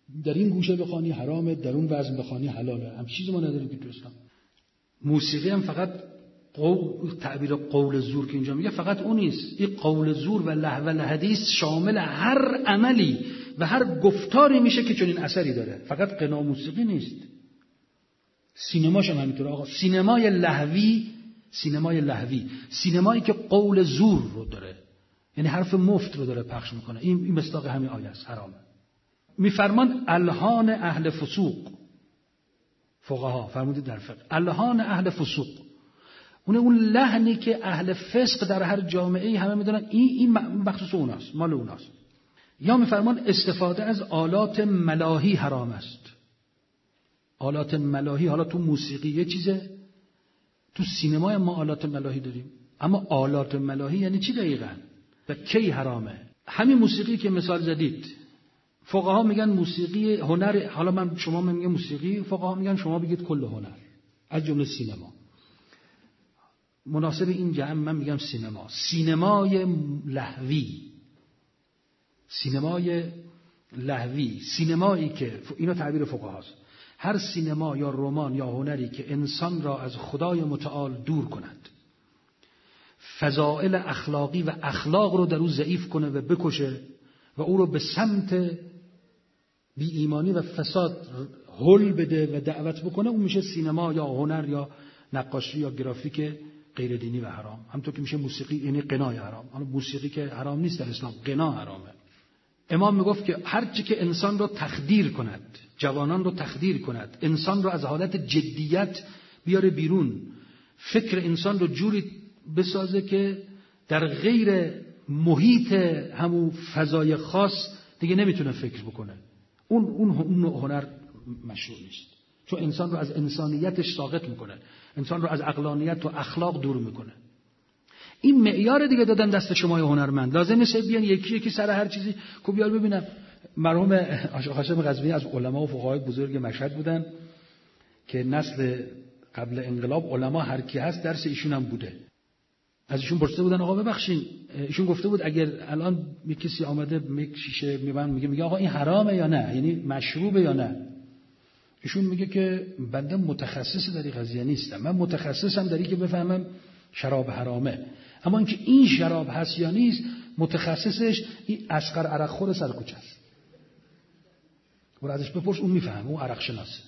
[SPEAKER 1] در این گوشه بخوانی حرامه، در اون وزن بخوانی حلاله. هم چیزی ما نداریم که تو اسلام. موسیقی هم فقط تعبیر قول زور که اینجا میگه فقط اون نیست. این قول زور و لهو الحدیث شامل هر عملی و هر گفتاری میشه که چنین اثری داره. فقط غنا موسیقی نیست. سینماش هم همینطوره آقا. سینمای لهوی، سینمایی که قول زور رو داره، یعنی حرف مفت رو داره پخش میکنه. این مصداق همین آیه است، حرامه. میفرمان الهان اهل فسوق. فقها فرمودید در فقه الهان اهل فسوق، اون لحنی که اهل فسق در هر جامعه‌ای همه میدونن این مخصوص اوناست، مال اوناست. یا میفرمان استفاده از آلات ملاهی حرام است. آلات ملاهی، حالا تو موسیقی یه چیزه، تو سینما ما آلات ملاهی داریم، اما آلات ملاهی یعنی چی دقیقاً و کی حرامه؟ همین موسیقی که مثال زدید، فقها میگن موسیقی هنر. حالا شما میگم موسیقی، فقها میگن شما بگید کل هنر از جمله سینما. مناسب این جمع من میگم سینمای لهوی، سینمایی که اینو تعبیر فقهاست، هر سینما یا رمان یا هنری که انسان را از خدای متعال دور کند، فضائل اخلاقی و اخلاق رو در او ضعیف کنه و بکشه و او رو به سمت بی ایمانی و فساد هل بده و دعوت بکنه، اون میشه سینما یا هنر یا نقاشی یا گرافیک غیر دینی و حرام. همونطور که میشه موسیقی، یعنی غنای حرام. اما موسیقی که حرام نیست در اسلام، غنا حرامه. امام میگفت که هر چی که انسان رو تخدیر کند، جوانان رو تخدیر کند، انسان رو از حالت جدیت بیاره بیرون، فکر انسان رو جوری بسازه که در غیر محیط همون فضای خاص دیگه نمیتونه فکر بکنه، اون هنر مشروع نیست. چون انسان رو از انسانیتش ساقط میکنه، انسان رو از عقلانیت و اخلاق دور میکنه. این معیار دیگه دادن دست شما هنرمند. لازم نیست بیان یکی سر هر چیزی کو بیار. ببینم مرحوم هاشم قزوینی از علما و فقهای بزرگ مشهد بودن که نسل قبل انقلاب علما هر کی هست درس ایشون هم بوده. از ایشون پرسیده بودن آقا ببخشید، ایشون گفته بود اگر الان کسی آمده یک شیشه میبند میگه آقا این حرامه یا نه، یعنی مشروبه یا نه، ایشون میگه که بنده متخصص در این قضیه نیستم، من متخصصم در این که بفهمم شراب حرامه، اما اینکه این شراب هست یا نیست متخصصش این اصغر عرق خور سرکوچه است. برو ازش بپرس، اون میفهمه، اون عرق شناسه.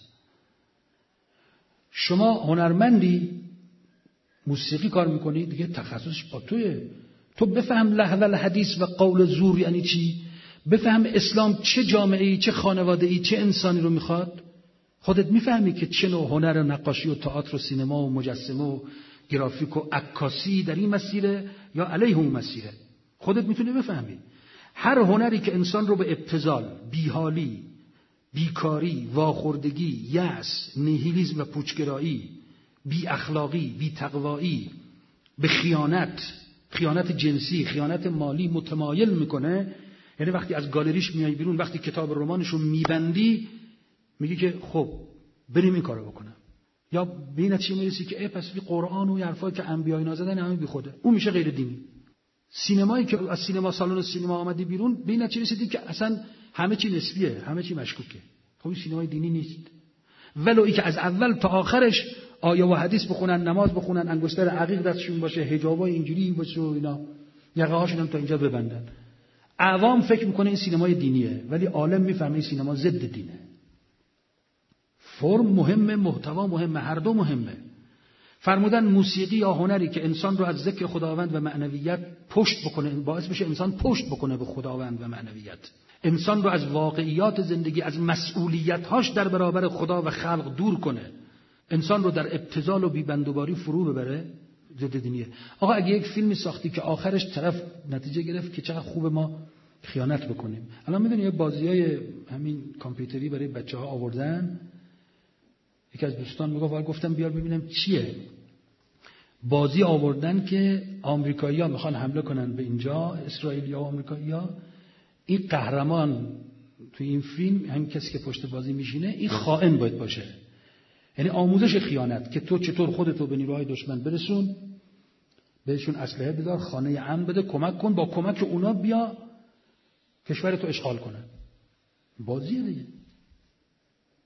[SPEAKER 1] شما هنرمندی موسیقی کار میکنی دیگه تخصصش با توئه. تو بفهم لهو الحدیث و قول زور یعنی چی، بفهم اسلام چه جامعه‌ای، چه خانواده‌ای، چه انسانی رو میخواد. خودت میفهمی که چه نوع هنر و نقاشی و تئاتر و سینما و مجسمه و گرافیک و عکاسی در این مسیره یا علیه اون مسیره. خودت میتونی بفهمی. هر هنری که انسان رو به ابتذال، بیحالی، بیکاری، واخوردگی، یأس، نیهیلیسم و پوچگرایی، بی اخلاقی، بی تقوایی، به خیانت جنسی، خیانت مالی متمایل میکنه، یعنی وقتی از گالریش میای بیرون، وقتی کتاب رمانشو میبندی میگی که خب بریم این کارو بکنم، یا به این نتیجه میرسی که پس قرآن و حرفایی که انبیا اینا زدن همه بی خوده، اون میشه غیر دینی. سینمایی که از سینما سالن سینما آمدی بیرون به این نتیجه رسیدی که اصلا همه چی نسبیه، همه چی مشکوکه. خب این سینمای دینی نیست. ولو که از اول تا آخرش آیه و حدیث بخونن، نماز بخونن، انگشتر عقیق دستشون باشه، حجابای اینجوری باشه و اینا، یقه هاشون هم تا اینجا ببندن. عوام فکر میکنه این سینمای دینیه، ولی عالم میفهمه این سینما ضد دینه. فرم مهمه، محتوا مهمه، هر دو مهمه. فرمودن موسیقی یا هنری که انسان رو از ذکر خداوند و معنویت پشت بکنه، باعث بشه انسان پشت بکنه به خداوند و معنویت، انسان رو از واقعیات زندگی، از مسئولیت‌هاش در برابر خدا و خلق دور کنه، انسان رو در ابتذال و بی‌بندوباری فرو ببره، ضد دینیه. آقا اگه یک فیلمی ساختی که آخرش طرف نتیجه گرفت که چقدر خوبه ما خیانت بکنیم. الان میدونی یه بازیای همین کامپیوتری برای بچه‌ها آوردن، یکی از دوستان میگفت گفتم بیار ببینم چیه. بازی آوردن که آمریکایی‌ها میخوان حمله کنن به اینجا، اسرائیلی‌ها و آمریکایی‌ها. این قهرمان توی این فیلم، همین کسی که پشت بازی میشینه، این خائن باید باشه. یعنی آموزش خیانت که تو چطور خودتو به نیروهای دشمن برسون، بهشون اسلحه بدار، خانه امن بده، کمک کن، با کمک اونا بیا کشورتو اشغال کنن. بازیه دیگه.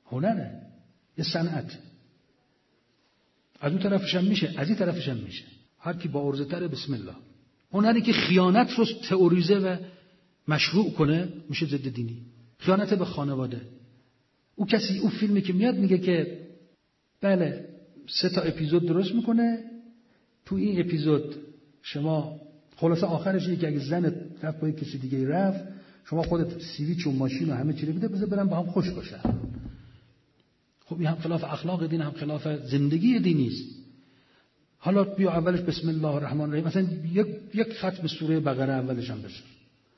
[SPEAKER 1] هنره، یه صنعت. از اون طرفش هم میشه، از این طرفش هم میشه. هر کی با عرضه تره بسم الله. هنری که خیانت رو تئوریزه و مشروع کنه میشه ضد دینی. خیانت به خانواده. او کسی اون فیلمی که میاد میگه که بله 3 اپیزود درست میکنه، تو این اپیزود شما خلاصه آخرش اینه که اگه زن رفت با کسی دیگه رفت، شما خودت سیویچ و ماشین و همه چی رو بده، بذار برن با هم خوش باشن. خب این هم خلاف اخلاق دین، هم خلاف زندگی دینی است. حالا بیا اولش بسم الله الرحمن الرحیم، مثلا یک ختم سوره بقره اولش هم بشه.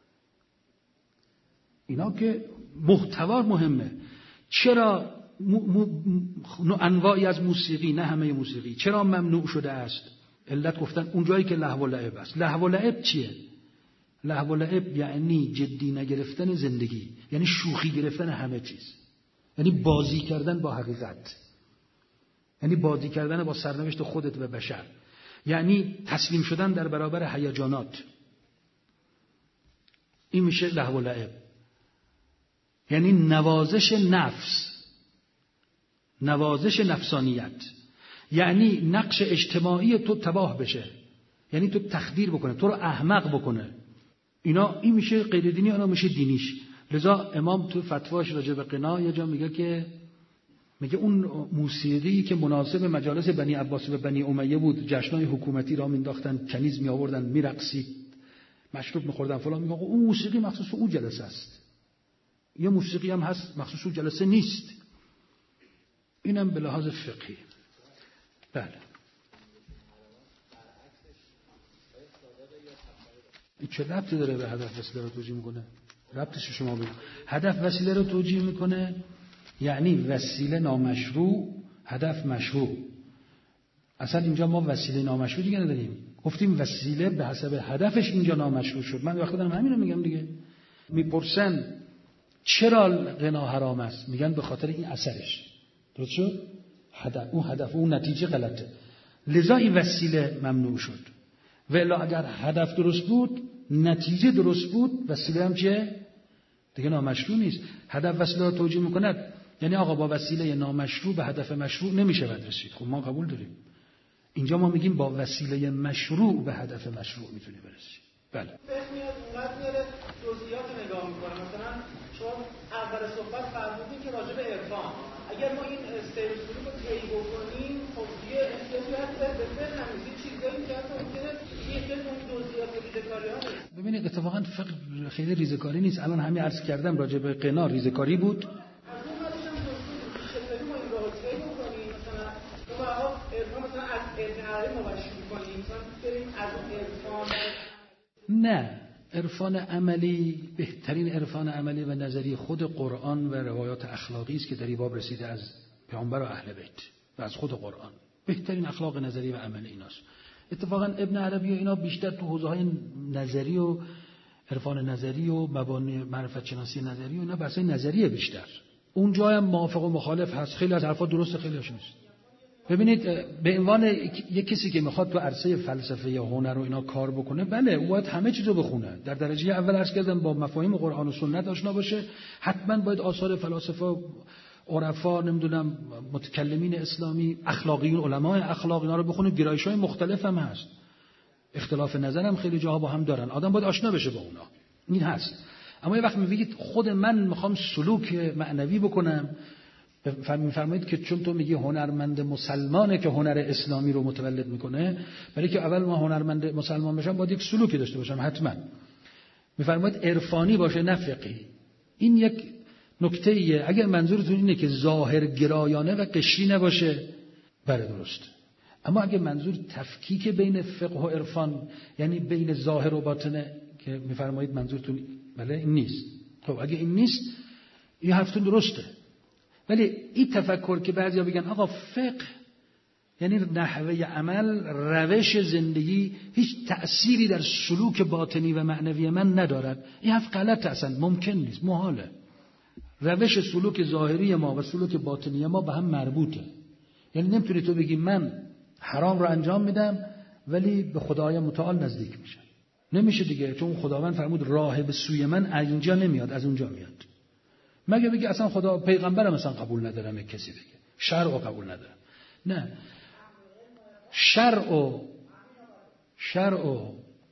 [SPEAKER 1] اینا که محتوا مهمه. چرا انواعی از موسیقی، نه همه موسیقی، چرا ممنوع شده است؟ علت گفتن اون جایی که لهو و لعب است. لهو و لعب چیه؟ لهو و لعب یعنی جدی نگرفتن زندگی، یعنی شوخی گرفتن همه چیز، یعنی بازی کردن با حقیقت، یعنی بازی کردن با سرنوشت خودت و بشر، یعنی تسلیم شدن در برابر هیجانات. این میشه لهو و لعب. یعنی نوازش نفس، نوازش نفسانیت، یعنی نقش اجتماعی تو تباه بشه، یعنی تو تخدیر بکنه، تو رو احمق بکنه. این میشه غیر دینی، اونا میشه دینیش. لذا امام تو فتواش راجع به غنا یه جا میگه اون موسیقی که مناسب مجالس بنی عباس و بنی امیه بود، جشنای حکومتی را مینداختن، کنیز می آوردن، میرقصید، مشروب میخوردن فلان، میگه اون موسیقی مخصوص اون جلسه است. یه موسیقی هم هست مخصوص اون جلسه نیست. اینم به لحاظ فقهی. بله. این چه ربطی داره به هدف وسیله رو توجیه میکنه؟ ربطش شما بگید. هدف وسیله رو توجیه میکنه یعنی وسیله نامشروع، هدف مشروع. اصلا اینجا ما وسیله نامشروع دیگه نداریم. گفتیم وسیله به حسب هدفش اینجا نامشروع شد. من وقتی دارم همین رو میگم دیگه. میپرسن چرا غنا حرام است؟ میگن به خاطر این اثرش. درست شد؟ هدف اون نتیجه غلطه. لذا این وسیله ممنوع شد. و الا اگر هدف درست بود، نتیجه درست بود، وسیله هم چه؟ دیگه نامشروع نیست. هدف وسیله رو توجیه میکند، یعنی آقا با وسیله نامشروع به هدف مشروع نمیشه رسید. خب ما قبول داریم. اینجا ما میگیم با وسیله مشروع به هدف مشروع میتونی برسی. بله.
[SPEAKER 2] میاره جزئیات نگاه میکنه. مثلا شما اول صحبت فرمودین که راجع به عرفان، اگر ما این سیر سلوک رو طی بکنیم، خب یه احتیاجی هست به فقه هم میشه، چیزایی که اصلا ممکنه یه خیلی اون جزئیات ریزه‌کاری ها نیست.
[SPEAKER 1] ببینید اتفاقا فقه خیلی ریزه‌کاری نیست. الان همین عرض کردم راجع به غنا ریزه‌کاری بود.
[SPEAKER 2] از اون حالش هم چطوری ما این راه طی بکنیم؟ مثلا اون وقتا عرفان مثلا از ارتحالی مباشر کنیم، مثلا بریم از عرفان.
[SPEAKER 1] نه، عرفان عملی، بهترین عرفان عملی و نظری خود قرآن و روایات اخلاقی است که در این باب رسیده از پیامبر و اهل بیت و از خود قرآن. بهترین اخلاق نظری و عملی ایناست. اتفاقا ابن عربی و اینا بیشتر تو حوزه‌های نظری و عرفان نظری و مبانی معرفت شناسی نظری و اینا بحث نظریه بیشتر. اونجا هم موافق و مخالف هست. خیلی از حرفا درسته، خیلی هاش نیست. ببینید به عنوان یک کسی که میخواد تو عرصه فلسفه یا هنر و اینا کار بکنه، بله او باید همه چیزو بخونه. در درجه اول عرض کردم با مفاهیم قرآن و سنت آشنا باشه. حتما باید آثار فلاسفه، عرفا، نمیدونم متکلمین اسلامی، اخلاقیون، علمای اخلاق اینا رو بخونه. گرایش‌های مختلف هم هست. اختلاف نظر هم خیلی جاها با هم دارن. آدم باید آشنا بشه با اونا. این هست. اما یه وقت میگید خود من میخوام سلوک معنوی بکنم، میفرمایید که چون تو میگی هنرمند مسلمانه که هنر اسلامی رو متولد میکنه، برای که اول ما هنرمند مسلمان بشم باید یک سلوکی داشته باشم حتما. میفرمایید عرفانی باشه نه فقهی. این یک نکته ایه. اگر منظورتون اینه که ظاهر گرایانه و قشری نباشه، بله درست. اما اگر منظور تفکیک بین فقه و عرفان، یعنی بین ظاهر و باطنه، که میفرمایید منظورتون بله این نیست. خب اگه این نیست، این حرفتون درسته. ولی این تفکر که بعضیا بگن آقا فقه یعنی نحوه عمل، روش زندگی، هیچ تأثیری در سلوک باطنی و معنوی من ندارد، این حرف غلطه، اصلا ممکن نیست، محاله. روش سلوک ظاهری ما و سلوک باطنی ما به هم مربوطه. یعنی نمیتونی تو بگی من حرام رو انجام میدم ولی به خدای متعال نزدیک میشم. نمیشه دیگه، چون خداوند فرمود راه به سوی من از اینجا نمیاد، از اونجا میاد. مگه بگی اصلا خدا پیغمبرم اصلا قبول ندارم، کسی بگه شرع رو قبول ندارم. نه، شرع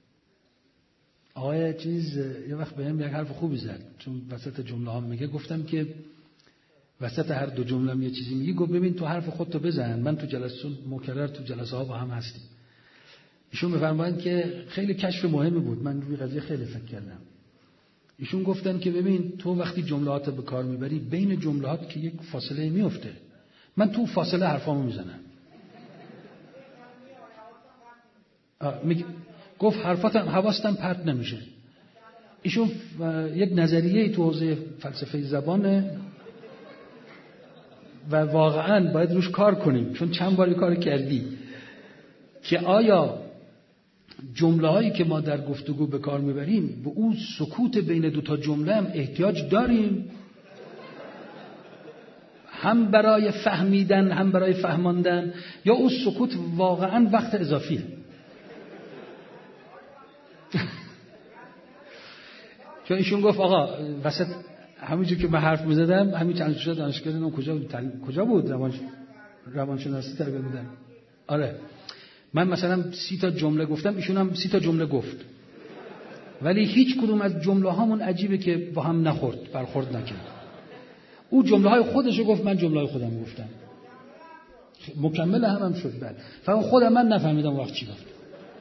[SPEAKER 1] آقای چیز یه وقت بهم یک حرف خوبی زد، چون وسط جمله ها میگه، گفتم که وسط هر دو جمله یه چیزی میگی، گفت ببین تو حرف خودتو بزن، من تو جلسه مکرر تو جلسه ها با هم هستیم. ایشون میفرمایند که خیلی کشف مهمی بود، من روی قضیه خیلی فکر کردم. ایشون گفتن که ببین تو وقتی جمله‌هات به کار میبری، بین جمله‌هات که یک فاصله میفته، من تو فاصله حرفامو میزنم. گفت حواستم پرت نمیشه. ایشون یک نظریه تو حوزه فلسفه زبانه و واقعاً باید روش کار کنیم، چون چند باری کار کردی که آیا جمله هایی که ما در گفتگو به کار میبریم به اون سکوت بین دوتا جمله هم احتیاج داریم، هم برای فهمیدن هم برای فهماندن، یا اون سکوت واقعاً وقت اضافیه. چون ایشون گفت آقا وسط همینجور که من حرف میزدم، همین چند شده دانشگاه کجا بود روانشناسی تربیت میدن. آره من مثلا 30 تا جمله گفتم، ایشون هم 30 تا جمله گفت، ولی هیچ کدوم از جمله هامون عجیبه که با هم برخورد نکرد. او جمله های خودشو گفت، من جمله های خودم گفتم، مکمل هم شد. بعد فقط خودم من نفهمیدم وقت چی گفت.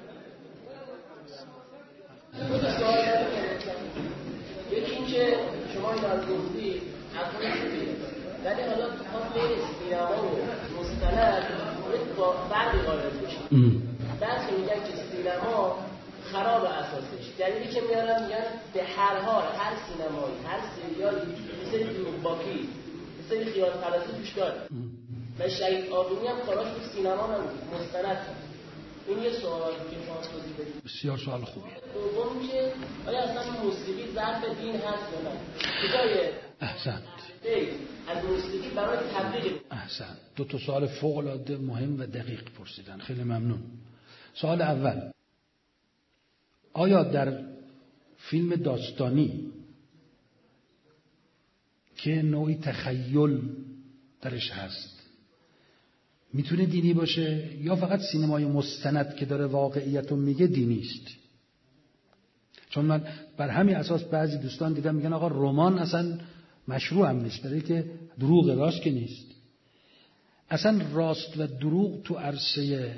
[SPEAKER 3] یکی این که شما این از گفتی حتما شدید، ولی حالا ما بین سینما و مستند با فرقی قائل بشیم. بعضی میگن که سینما خراب اساسش، دلیلی که میارن میگن به هر حال هر سینمایی هر سریالی یه سری دروغباکی یه سری خیال پردازی توش داره و شهید آبونی هم کاراش تو سینما نبود، مستند. این یه سوالی که شما توضیح بدید.
[SPEAKER 1] بسیار سوال خوبیه.
[SPEAKER 3] دوم که آیا اصلا موسیقی ظرف دین هست یا نه؟ کجای
[SPEAKER 1] احسنت
[SPEAKER 3] از موسیقی برای تبلیغ.
[SPEAKER 1] احسنت، دو تا سوال فوق العاده مهم و دقیق پرسیدن، خیلی ممنون. سوال اول، آیا در فیلم داستانی که نوعی تخیل درش هست میتونه دینی باشه، یا فقط سینمای مستند که داره واقعیت رو میگه دینی است؟ چون من بر همین اساس بعضی دوستان دیدم میگن آقا رمان اصلا مشروع هم نیست، برای که دروغ راست که نیست. اصلا راست و دروغ تو عرصه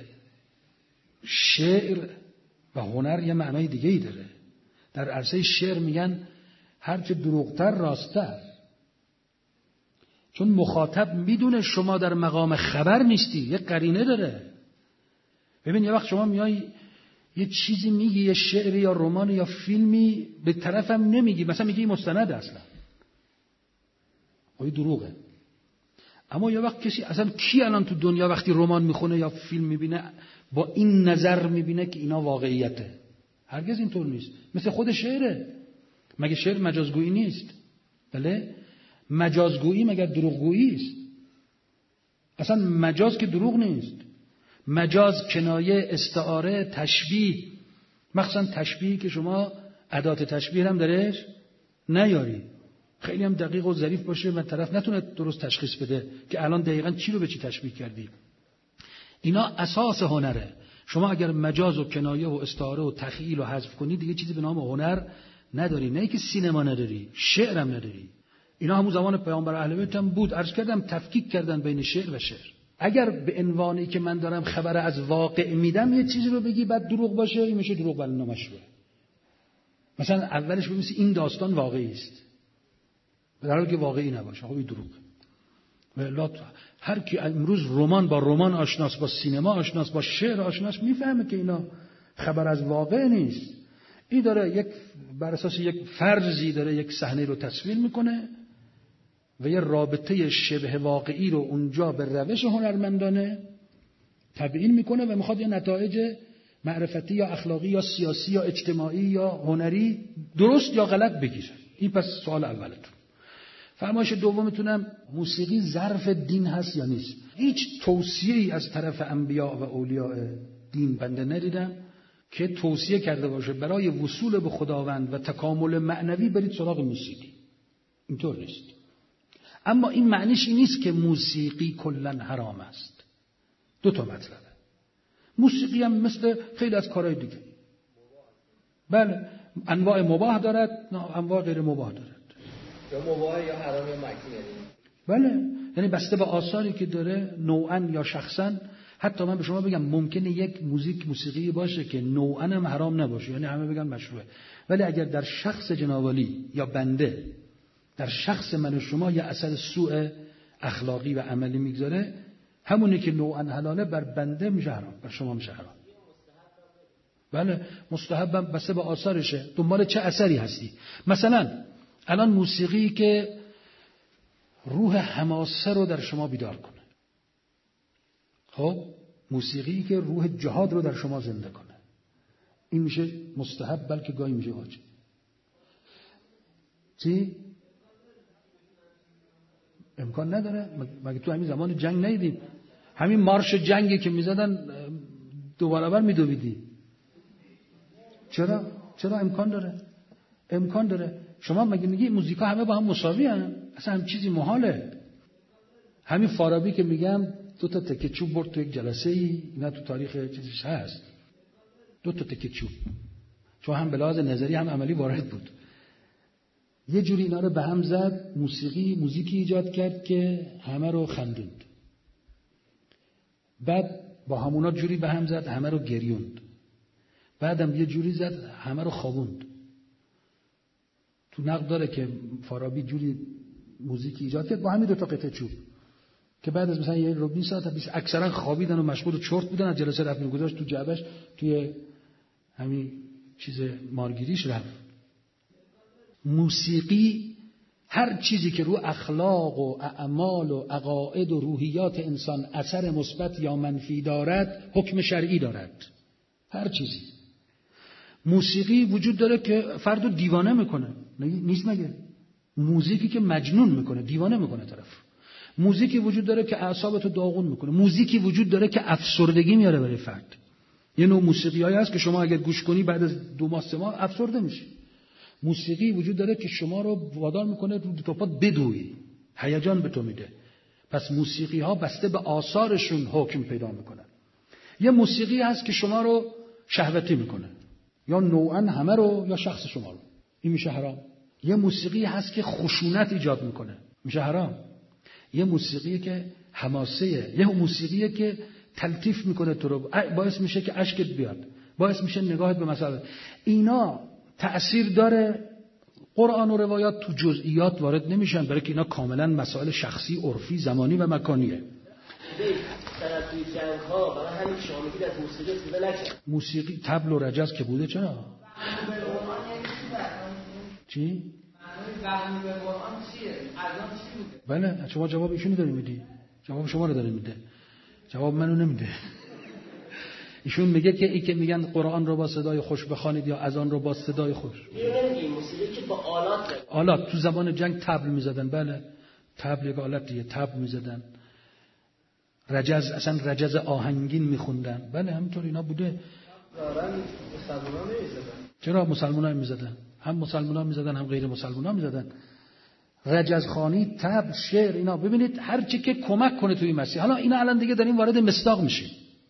[SPEAKER 1] شعر و هنر یه معنای دیگه ای داره. در عرصه شعر میگن هرچه دروغتر راستتر، چون مخاطب میدونه شما در مقام خبر نیستی، یه قرینه داره. ببین یه وقت شما میای یه چیزی میگی، یه شعری یا رمان یا فیلمی، به طرفم نمیگی، مثلا میگی مستند اصلا این دروغه. اما یه وقت کسی اصلا کی الان تو دنیا وقتی رمان میخونه یا فیلم میبینه با این نظر میبینه که اینا واقعیته؟ هرگز اینطور نیست. مثل خود شعره، مگه شعر مجازگویی نیست؟ بله، مجازگویی مگر دروغگویی است؟ اصلا مجاز که دروغ نیست. مجاز کنایه، استعاره، تشبیه، مخصوصا تشبیهی که شما ادات تشبیه هم درش نیاری، خیلی هم دقیق و ظریف باشه و طرف نتونه درست تشخیص بده که الان دقیقاً چی رو به چی تشبیه کردی. اینا اساس هنره. شما اگر مجاز و کنایه و استعاره و تخیل رو حذف کنی دیگه چیزی به نام هنر نداری. نه که سینما نداری، شعر هم نداری. اینا همون زمان پیامبر اهل بیت هم بود. عرض کردم تفکیک کردن بین شعر و شعر. اگر به عنوانی که من دارم خبر از واقع میدم یه چیزی رو بگی بعد دروغ باشه، این میشه دروغ بل نامشروع. مثلا اولش بگی این داستان واقعی است، در حالی که واقعی نباشه، خب این دروغه. ولات هر کی امروز رمان با رمان آشناس، با سینما آشناس، با شعر آشناس، میفهمه که اینا خبر از واقع نیست. این داره یک بر اساس یک فرضی داره یک صحنه رو تصویر میکنه و یه رابطه شبه واقعی رو اونجا به روش هنرمندانه تبیین میکنه و میخواد یه نتایج معرفتی یا اخلاقی یا سیاسی یا اجتماعی یا هنری درست یا غلط بگیره. این پس سوال اولتون. فرمایش دومتونم موسیقی ظرف دین هست یا نیست؟ هیچ توصیه‌ای از طرف انبیا و اولیاء دین بنده ندیدم که توصیه کرده باشه برای وصول به خداوند و تکامل معنوی برید سراغ موسیقی. اینطور نیست. اما این معنیش این نیست که موسیقی کلاً حرام است. دو تا مطلبه. موسیقی هم مثل خیلی از کارهای دیگه، بله، انواع مباح دارد، انواع غیر مباح دارد.
[SPEAKER 3] یا مباح یا حرام یا مکروه.
[SPEAKER 1] بله، یعنی بسته به آثاری که داره، نوعاً یا شخصاً. حتی من به شما بگم ممکنه یک موسیقی باشه که نوعاً هم حرام نباشه، یعنی همه بگن مشروعه، ولی اگر در شخص جناب عالی یا بنده، در شخص من و شما یه اثر سوء اخلاقی و عملی میگذاره، همونی که نوعاً حلاله بر بنده میشه حرام، بر شما میشه حرام. بله، مستحبم بسته به آثارشه، دنبال چه اثری هستی. مثلا الان موسیقی که روح حماسه رو در شما بیدار کنه، خب موسیقی که روح جهاد رو در شما زنده کنه، این میشه مستحب، بلکه گاهی میشه واجب. چی؟ امکان نداره؟ مگه تو همین زمان جنگ ندیدیم؟ همین مارش جنگی که میزدن دو برابر میدویدی. چرا امکان داره؟ امکان داره. شما مگه میگی موزیکا همه با هم مساوی هستن؟ اصلا هم چیزی محاله. همین فارابی که میگم 2 تا تکه چوب برد تو یک جلسه ای، اینا تو تاریخ چیزش هست. 2 تا تکه چوب، چون هم به لحاظ نظری هم عملی وارد بود. یه جوری اینا رو به هم زد، موزیکی ایجاد کرد که همه رو خندوند. بعد با همونا جوری به هم زد، همه رو گریوند. بعدم یه جوری زد، همه رو خوابوند. تو نقد داره که فارابی جوری موزیک ایجاد کرد با همین 2 تا قطعه چوب که بعد از مثلا 1 ربع ساعت اکثرا خوابیدن و مشغول و چرت بودن، از جلسه رفت گذاشت تو جعبش، توی همین چیز مارگیریش رفت. موسیقی هر چیزی که رو اخلاق و اعمال و عقاید و روحیات انسان اثر مثبت یا منفی دارد، حکم شرعی دارد. هر چیزی. موسیقی وجود داره که فردو دیوانه میکنه، نیست مگه؟ موزیکی که مجنون میکنه، دیوانه میکنه طرف. موزیکی وجود داره که اعصابتو داغون میکنه. موزیکی وجود داره که افسردگی میاره برای فرد. یه نوع موسیقیایی هست که شما اگر گوش کنی بعد از 2 ماه 3 ماه افسرده میشی. موسیقی وجود داره که شما رو وادار میکنه رو تو پات بدوی، هیجان به تو میده. پس موسیقی ها بسته به آثارشون حکم پیدا میکنن. یه موسیقی هست که شما رو شهوتی میکنه، یا نوعاً همه رو یا شخص شما رو، این میشه حرام. یه موسیقی هست که خشونت ایجاد میکنه، میشه حرام. یه موسیقی که حماسه، یه موسیقی که تلطیف میکنه تو رو، باعث میشه که اشکت بیاد، باعث میشه نگاهت به مسائل. اینا تأثیر داره. قرآن و روایات تو جزئیات وارد نمیشن، برای که اینا کاملا مسائل شخصی، عرفی، زمانی و مکانیه. موسیقی طبل و رجز که بوده، چرا؟ چی؟ بله، شما جواب ایشونو داری میدی، جواب شما رو داره میده، جواب منو نمیده. ایشون میگه که ای که میگن قرآن رو با صدای خوش بخوانید یا اذان رو با صدای خوش.
[SPEAKER 3] موسیقی که با
[SPEAKER 1] آلات تو زمان جنگ طبل میزدن. بله، طبل یک آلت دیگه، طبل میزدن. رجز، اصلا رجز آهنگین میخوندن. بله همینطور اینا بوده.
[SPEAKER 2] مسلمانان نمیزدن.
[SPEAKER 1] چرا مسلمانان میزدن؟ هم مسلمانان میزدن هم غیر مسلمانان میزدن. رجزخوانی، طبل، شعر، اینا ببینید هر چی که کمک کنه توی مسیح. حالا اینا الان دیگه داریم وارد مصداق میشیم.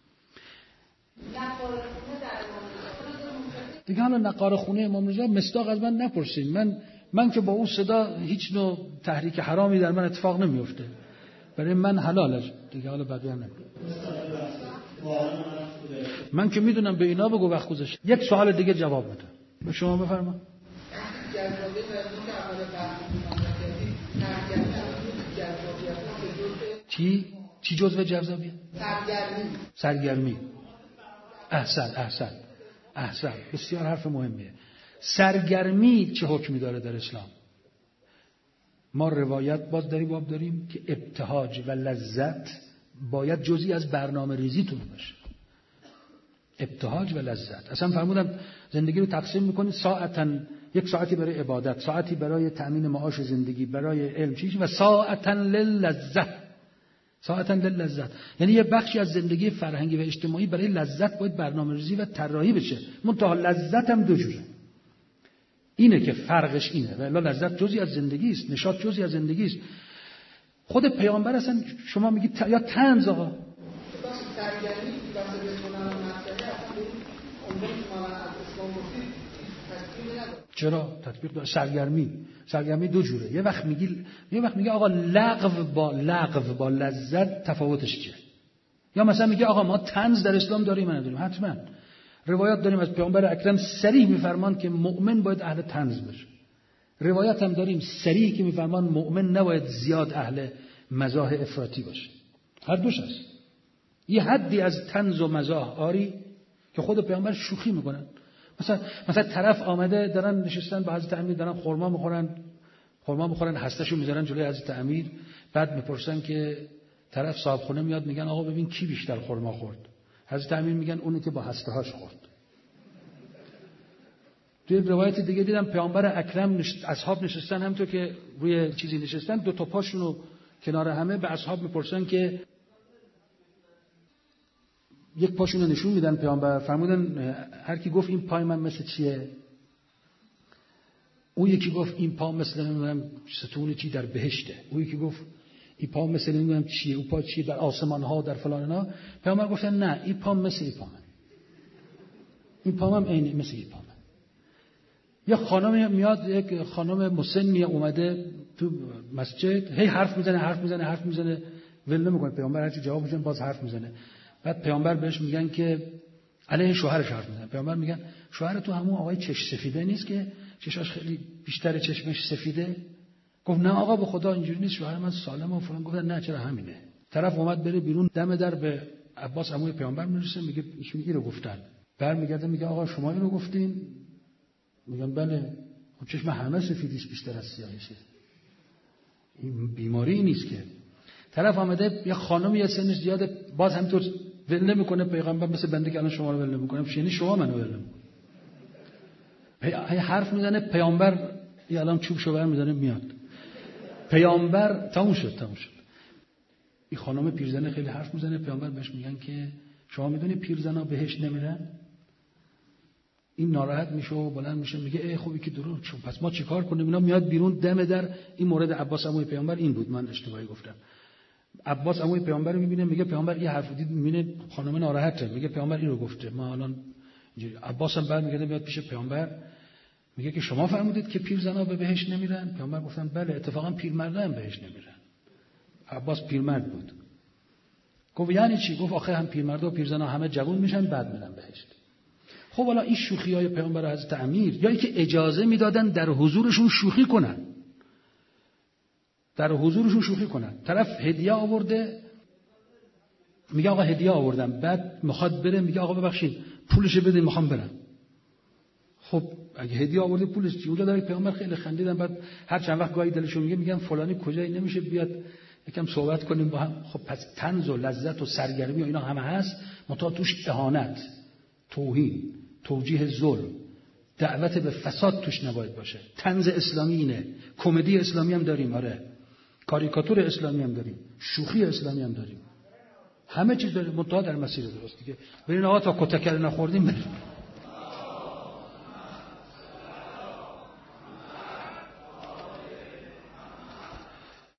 [SPEAKER 1] دیگه حالا نقار خونه امام رضا مصداق از من نپرسین. من که با اون صدا هیچ نوع تحریک حرامی در من اتفاق نمیفته، برای من حلاله دیگه. حالا بقیه هم نمیدونم، من که میدونم به اینا بگو وقت گذاشت. یک سوال دیگه جواب بده. به شما بفرما. چی جزء جذابیت؟ سرگرمی. احسن. بسیار حرف مهمیه. سرگرمی چه حکمی داره در اسلام؟ ما روایت باز در این باب داریم که ابتهاج و لذت باید جزئی از برنامه ریزیتون باشه. ابتهاج و لذت. اصلا فرمودن زندگی رو تقسیم میکنید ساعتن، یک ساعتی برای عبادت، ساعتی برای تأمین معاش زندگی، برای علم چیزی، و ساعتن للذت. یعنی یه بخشی از زندگی فرهنگی و اجتماعی برای لذت باید برنامه‌ریزی و طراحی بشه. منتها لذت هم 2 جوره. اینه که فرقش اینه. والا لذت جزئی از زندگی است، نشاط جزئی از زندگی است. خود پیامبر اصلا شما میگید یا طنز آقا
[SPEAKER 2] سرگرمی که واسه بکنن مسئله اصلا اونجایی که ما از اسلام گفتید تطبیق نداره.
[SPEAKER 1] چرا تطبیق داره؟ سرگرمی دو جوره. یه وقت میگه آقا لغو با لذت تفاوتش چیه؟ یا مثلا میگه آقا ما طنز در اسلام داریم یا نداریم؟ حتما روایات داریم از پیامبر اکرم صریح میفرمان که مؤمن باید اهل طنز باشه. روایت هم داریم صریح که میفرمان مؤمن نباید زیاد اهل مزاح افراطی باشه. هر دوش هست. یه حدی از طنز و مزاح آری که خود پیامبر شوخی میکنن. مثلا طرف آمده دارن نشستن با حضرت امیر دارن خرما میخورن هستهشو میذارن جلوی حضرت امیر، بعد میپرسن که طرف صاحب خونه میاد میگن آقا ببین کی بیشتر خرما خورد؟ حضرت امیر میگن اونی که با هسته‌هاش خورد. توی روایت دیگه دیدم پیامبر اکرم اصحاب نشستن همونطور که روی چیزی نشستن، دو تا پاشونو کنار همه، به اصحاب میپرسن که یک پاشونو نشون میدن پیامبر، فرمودن هر کی گفت این پای من مثل چیه؟ اون یکی گفت این پا مثل نمیدونم ستون چی در بهشته، اون یکی گفت این پا مثل نمیدونم چیه، اون پا چیه در آسمان ها در فلان اینا. پیامبر گفتن نه این پا مثل این پا من، این پا هم عین مثل این پا من. یه خانم میاد، یک خانم مسنی اومده تو مسجد، هی حرف میزنه ول نمیکنه. پیامبر هرچی جواب میده باز حرف میزنه. بعد پیامبر بهش میگن که علیه شوهرش حرف میزنه. پیامبر میگن شوهر تو همون آقای چش سفیده نیست که چشاش خیلی بیشتر چشمش سفیده؟ گفت نه آقا به خدا اینجوری نیست، شوهر من سالم و فلان. گفتن نه چرا همینه. طرف اومد بره بیرون، دم در به عباس عموی پیامبر میرسه، میگه ایشون اینو گفتن. برمیگرده میگه آقا شما اینو گفتین؟ میگن بله. خب چشم همه سفیدیش بیشتر از سیاهشه، این بیماری نیست که. طرف آمده یه خانمی یه سنش زیاده باز همینطور ول نمیکنه پیغمبر، مثل بنده که الان شما رو ول نمیکنم، یعنی شما منو ول نمیکنید. حرف میزنه پیامبر یه الان چوب شو برمی‌داره میاد. پیامبر تموم شد. این خانم پیرزنه خیلی حرف میزنه، پیامبر بهش میگن که شما میدونی پیرزنا بهشت نمیرن؟ این ناراحت میشه و بلند میشه میگه ای خوبی که درو، پس ما چیکار کنیم؟ اینا میاد بیرون دم در. این مورد عباس عموی پیامبر این بود، من اشتباهی گفتم. عباس عموی پیامبر رو میبینه، میگه پیامبر یه حرف دید، میبینه خانم ناراحته، میگه پیامبر اینو گفته، ما الان اینجوری. عباس هم برمیگرده میاد پیش پیامبر میگه که شما فرمودید که پیرزنا به بهشت نمیرن؟ پیامبر گفتن بله، اتفاقا پیرمردا هم بهشت نمیرن. عباس پیرمرد بود. گفت یعنی چی؟ گفت آخه هم پیرمردا و پیرزنا همه جوان میشن بعد میرن بهشت. خب حالا این شوخی‌های پیامبر حضرت امیر، یا اینکه اجازه میدادن در حضورشون شوخی کنن، طرف هدیه آورده میگه آقا هدیه آوردم، بعد میخواد بره میگه آقا ببخشید پولش بده میخوام برم. خب اگه هدیه آورده پولش چی؟ اونجا داره پیامبر خیلی خندیدن، بعد هر چند وقت گاهی دلشون میگم فلانی کجایی نمیشه بیاد یکم صحبت کنیم با هم. خب پس طنز و لذت و سرگرمی و اینا همه هست، منتها توش اهانت، توهین، توجیه ظلم، دعوت به فساد توش نباید باشه. طنز اسلامی اینه، کمدی اسلامی هم داریم، آره، کاریکاتور اسلامی هم داریم، شوخی اسلامی هم داریم، همه چیز داریم، منتها در مسیر درست دیگه. برین آقا تا کتک نخوردیم بریم.